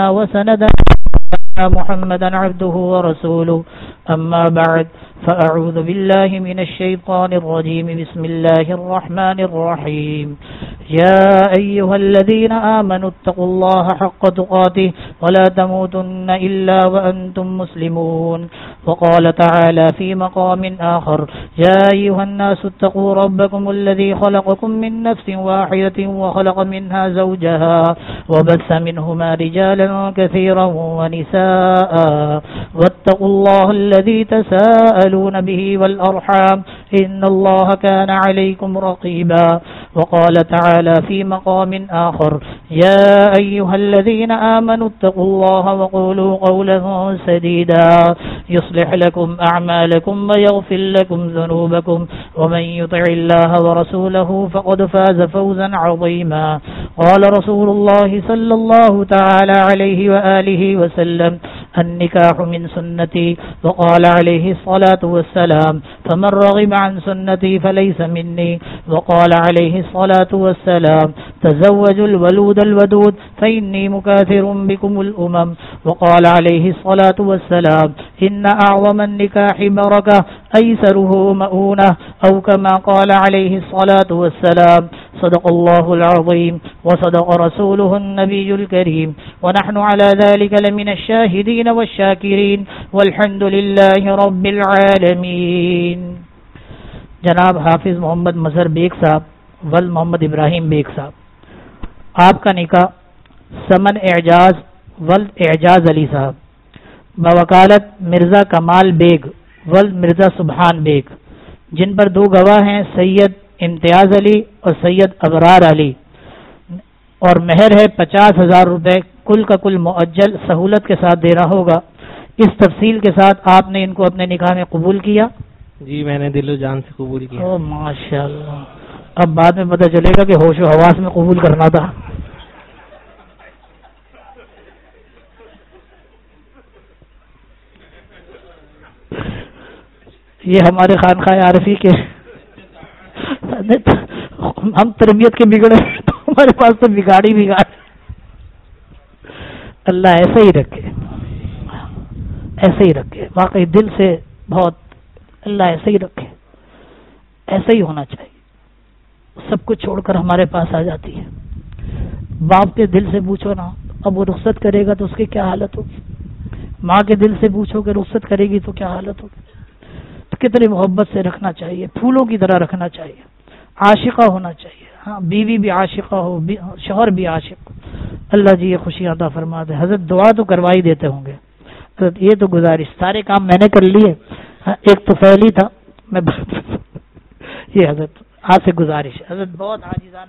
وسندنا محمدا عبده ورسوله، أما بعد فأعوذ بالله من الشيطان الرجيم، بسم الله الرحمن الرحيم، يا أيها الذين آمنوا اتقوا الله حق تقاته ولا تموتن إلا وأنتم مسلمون، وقال تعالى في مقام آخر، يا أيها الناس اتقوا ربكم الذي خلقكم من نفس واحدة وخلق منها زوجها وبث منهما رجالا كثيرا ونساء، واتقوا الله الذي تساءلون به والأرحام، إن الله كان عليكم رقيبا، وقال تعالى في مقام آخر، يا أيها الذين آمنوا اتقوا الله وقولوا قولا سديدا يصلح لكم أعمالكم ويغفر لكم ذنوبكم، ومن يطع الله ورسوله فقد فاز فوزا عظيما، قال رسول الله صلى الله تعالى عليه وآله وسلم، النكاح من سنتي، وقال عليه الصلاة والسلام، فمن رغب عن سنتي فليس مني، وقال عليه الصلاة والسلام، تزوجوا الولود الودود فإني مكاثر بكم الأمم، وقال عليه الصلاة والسلام، إن أعظم النكاح بركة أيسره مؤونة، أو كما قال عليه الصلاة والسلام، صدق الله العظيم وصدق رسوله النبي الكريم، ونحن على ذلك لمن الشاهدين والشاكرين، والحمد لله رب العالمين۔ جناب حافظ محمد مظہر بیگ صاحب ول محمد ابراہیم بیگ صاحب، آپ کا نکاح سمن اعجاز ولد اعجاز علی صاحب بوکالت مرزا کمال بیگ ولد مرزا سبحان بیگ، جن پر دو گواہ ہیں سید امتیاز علی اور سید ابرار علی، اور مہر ہے پچاس ہزار روپے، کل کا کل معجل سہولت کے ساتھ دینا ہوگا۔ اس تفصیل کے ساتھ آپ نے ان کو اپنے نکاح میں قبول کیا؟ جی میں نے دل و جان سے قبول کیا۔ او ماشاء اللہ، اب بعد میں پتہ چلے گا کہ ہوش و حواس میں قبول کرنا تھا۔ یہ ہمارے خانقاہ عارفی کے ہم تربیت کے بگڑے تو ہمارے پاس تو بگاڑی بگاڑ، اللہ ایسے ہی رکھے، ایسے ہی رکھے، واقعی دل سے بہت، اللہ ایسے ہی رکھے، ایسے ہی ہونا چاہیے۔ سب کچھ چھوڑ کر ہمارے پاس آ جاتی ہے۔ باپ کے دل سے پوچھو نا، اب وہ رخصت کرے گا تو اس کی کیا حالت ہوگی؟ ماں کے دل سے پوچھو کہ رخصت کرے گی تو کیا حالت ہوگی؟ تو کتنی محبت سے رکھنا چاہیے، پھولوں کی طرح رکھنا چاہیے، عاشقہ ہونا چاہیے۔ ہاں، بیوی بھی عاشقہ ہو، شوہر بھی عاشق ہو، اللہ جی یہ خوشی عطا فرما دے۔ حضرت دعا تو کروائی دیتے ہوں گے، تو یہ تو گزارش، سارے کام میں نے کر لیے، ایک تو پہلی تھا میں یہ حضرت آپ سے گزارش ہے، حضرت بہت عاجزانہ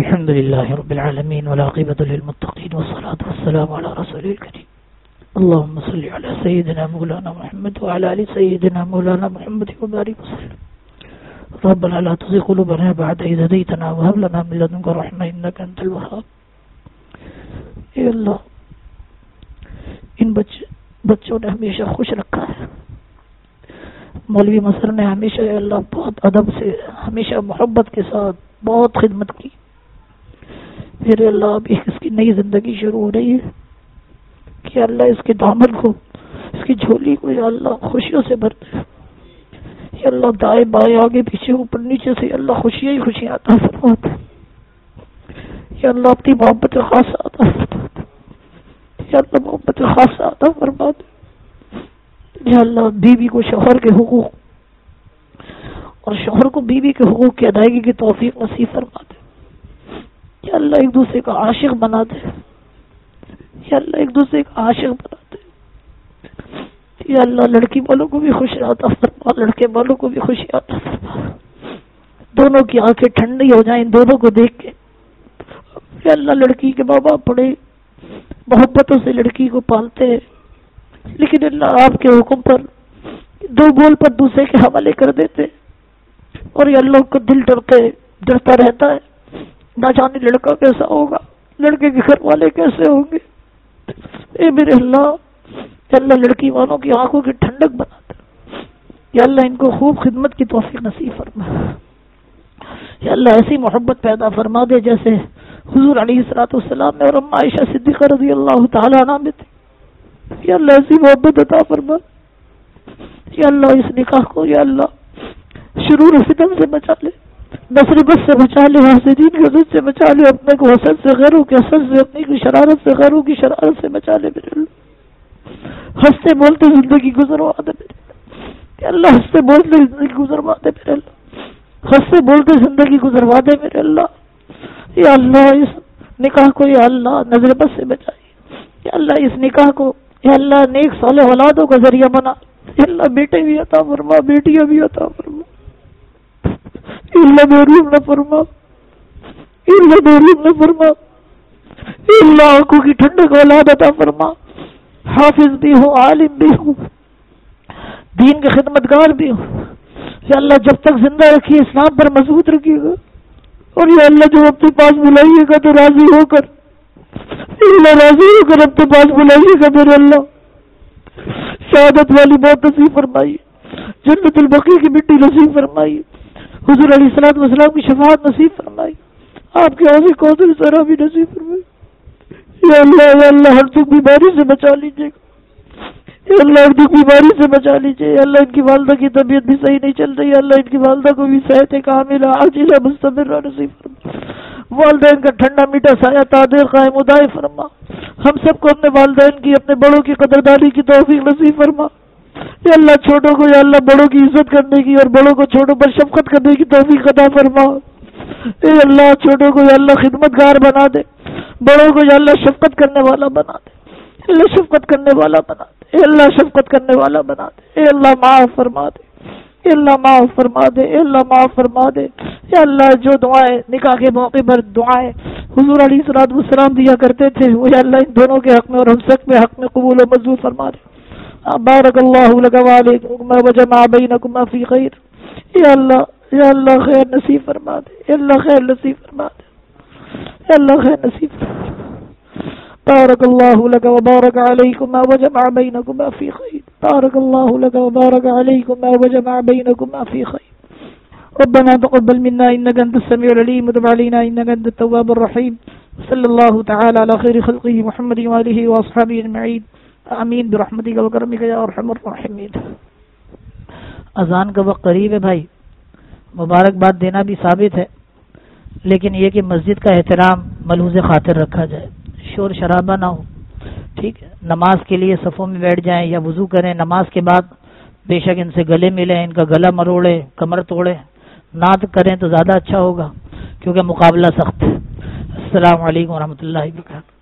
الحمد لله رب العالمين والعاقبة للمتقين والصلاة والسلام على رسول الكريم اللهم صل على سيدنا مولانا محمد وعلى آل سيدنا مولانا محمد وبارك وسلم ربنا لا تزغ قلوبنا بعد إذ هديتنا وهب لنا من لدنك رحمة إنك أنت الوهاب. اے اللہ ان بچے بچوں نے ہمیشہ خوش رکھا ہے. مولوی مسر نے ہمیشہ اے اللہ بہت ادب سے ہمیشہ محبت کے ساتھ بہت خدمت کی. پھر اللہ اب اس کی نئی زندگی شروع ہو رہی ہے کہ اللہ اس کے دامن کو اس کی جھولی کو یا اللہ خوشیوں سے بھر دے. یا اللہ دائیں بائیں آگے پیچھے اوپر نیچے سے اللہ خوشیاں ہی خوشیاں عطا فرما دے. یا اللہ اپنی محبت خاصہ عطا فرما دے. یا اللہ محبت خاصہ عطا فرما دے. یا اللہ بیوی کو شوہر کے حقوق اور شوہر کو بیوی کے حقوق کی ادائیگی کی توفیق نصیب فرما دے. یا اللہ ایک دوسرے کا عاشق بنا دے. یا اللہ ایک دوسرے کا عاشق بنا دے. یا اللہ لڑکی والوں کو بھی خوشی عطا فرما, لڑکے والوں کو بھی خوشی عطا فرما. دونوں کی آنکھیں ٹھنڈی ہو جائیں دونوں کو دیکھ کے. یا اللہ لڑکی کے ماں باپ بڑے محبتوں سے لڑکی کو پالتے ہیں, لیکن اللہ آپ کے حکم پر دو بول پر دوسرے کے حوالے کر دیتے, اور یہ اللہ کو دل ڈرتے ڈرتا رہتا ہے نہ جانے لڑکا کیسا ہوگا, لڑکے کے گھر والے کیسے ہوں گے. اے میرے اللہ یا اللہ لڑکی والوں کی آنکھوں کی ٹھنڈک بنا دے. یا اللہ ان کو خوب خدمت کی توفیق نصیب فرما. یا اللہ ایسی محبت پیدا فرما دے جیسے حضور علیہ الصلوۃ والسلام میں اور ام عائشہ صدیقہ رضی اللہ تعالی عنہا میں تھی. یا اللہ ایسی محبت عطا فرما. یا اللہ اس نکاح کو یا اللہ شرور و فتن سے بچا لے, نصر بس سے بچا لے, حاسدین کے حسد سے بچا لے, اپنے کو حسد سے غیروں کے حسد سے, اپنی کی شرارت سے غیروں کی شرارت سے بچا لے میرے اللہ. ہنستے بولتے زندگی گزروا دے میرے اللہ. اللہ ہنستے بولتے زندگی گزروا دے میرے اللہ. ہنستے بولتے زندگی گزروا دے میرے اللہ. یا اللہ اس نکاح کو یا اللہ نظر بس سے بچائیے. یا اللہ اس نکاح کو یا اللہ نیک صالح اولادوں کا ذریعہ بنا. یا اللہ بیٹے بھی عطا فرما, بیٹیاں بھی عطا فرما. یا اللہ محروم نہ فرما. یا اللہ محروم نہ فرما. یا اللہ آنکھوں کی ٹھنڈک اولاد عطا فرما. حافظ بھی ہو, عالم بھی ہو, دین کے خدمتگار بھی ہو. یا اللہ جب تک زندہ رکھیے اسلام پر مضبوط رکھیے گا, اور یا اللہ جو اپنے پاس بلائیے گا تو راضی ہو کر اللہ راضی ہو کر اپنے پاس بلائیے گا میرے اللہ. شہادت والی موت نصیب فرمائیے, جنت البقیع کی مٹی نصیب فرمائیے, حضور علیہ الصلوۃ والسلام کی شفاعت نصیب فرمائیے, آپ کے حوض کوثر سرا بھی نصیب فرمائیے. یا اللہ یا اللہ ہر دکھ بیماری سے بچا لیجیے گا. یا اللہ ہر دکھ بیماری سے بچا لیجیے. یا اللہ ان کی والدہ کی طبیعت بھی صحیح نہیں چل رہی. یا اللہ ان کی والدہ کو بھی صحت کاملہ عاجلہ مستمرہ نصیب فرما. والدین کا ٹھنڈا میٹھا سایہ تادیر قائم و دائم فرما. ہم سب کو اپنے والدین کی اپنے بڑوں کی قدردانی کی توفیق نصیب فرما. یا اللہ چھوٹوں کو یا اللہ بڑوں کی عزت کرنے کی اور بڑوں کو چھوٹوں پر شفقت کرنے کی توفیق عطا فرما. اے اللہ چھوٹوں کو یا اللہ خدمت گار بنا دے, بڑوں کو یا اللہ شفقت کرنے والا بنا دے. اللہ شفقت کرنے والا بنا دے. اے اللہ شفقت کرنے والا بنا دے. اے اللہ معاف فرما دے. اے اللہ معاف فرما دے. اے اللہ معاف فرما دے. اے اللہ جو دعائیں نکاح کے موقع پر دعائیں حضور علیہ الصلوۃ والسلام دیا کرتے تھے وہ یا اللہ ان دونوں کے حق میں اور ہم سب کے حق میں قبول و منظور فرما دے. بارک اللہ لک وعلیکم وجمع بینکما فی خیر. یا اللہ یا اللہ خیر نصیب فرما دے. یا اللہ خیر نصیب فرما دے. یا اللہ خیر نصیب فرما دے. بارک اللہ لک وبارک علیکما وجمع بینکما فی خیر. بارک اللہ لک وبارک علیکما وجمع بینکما فی خیر. ربنا تقبل منا انك انت السميع العليم وتب علينا انك انت التواب الرحيم. صلی اللہ تعالی علی خیر خلقه محمد وآلہ واصحابہ اجمعین. آمین برحمتک وکرمک یا ارحم الراحمین. اذان کا وقت قریب ہے بھائی, مبارکباد دینا بھی ثابت ہے, لیکن یہ کہ مسجد کا احترام ملحوظ خاطر رکھا جائے, شور شرابہ نہ ہو. ٹھیک ہے, نماز کے لیے صفوں میں بیٹھ جائیں یا وضو کریں, نماز کے بعد بے شک ان سے گلے ملیں, ان کا گلا مروڑے, کمر توڑے, نعت کریں تو زیادہ اچھا ہوگا کیونکہ مقابلہ سخت ہے. السلام علیکم ورحمۃ اللہ وبرکاتہ.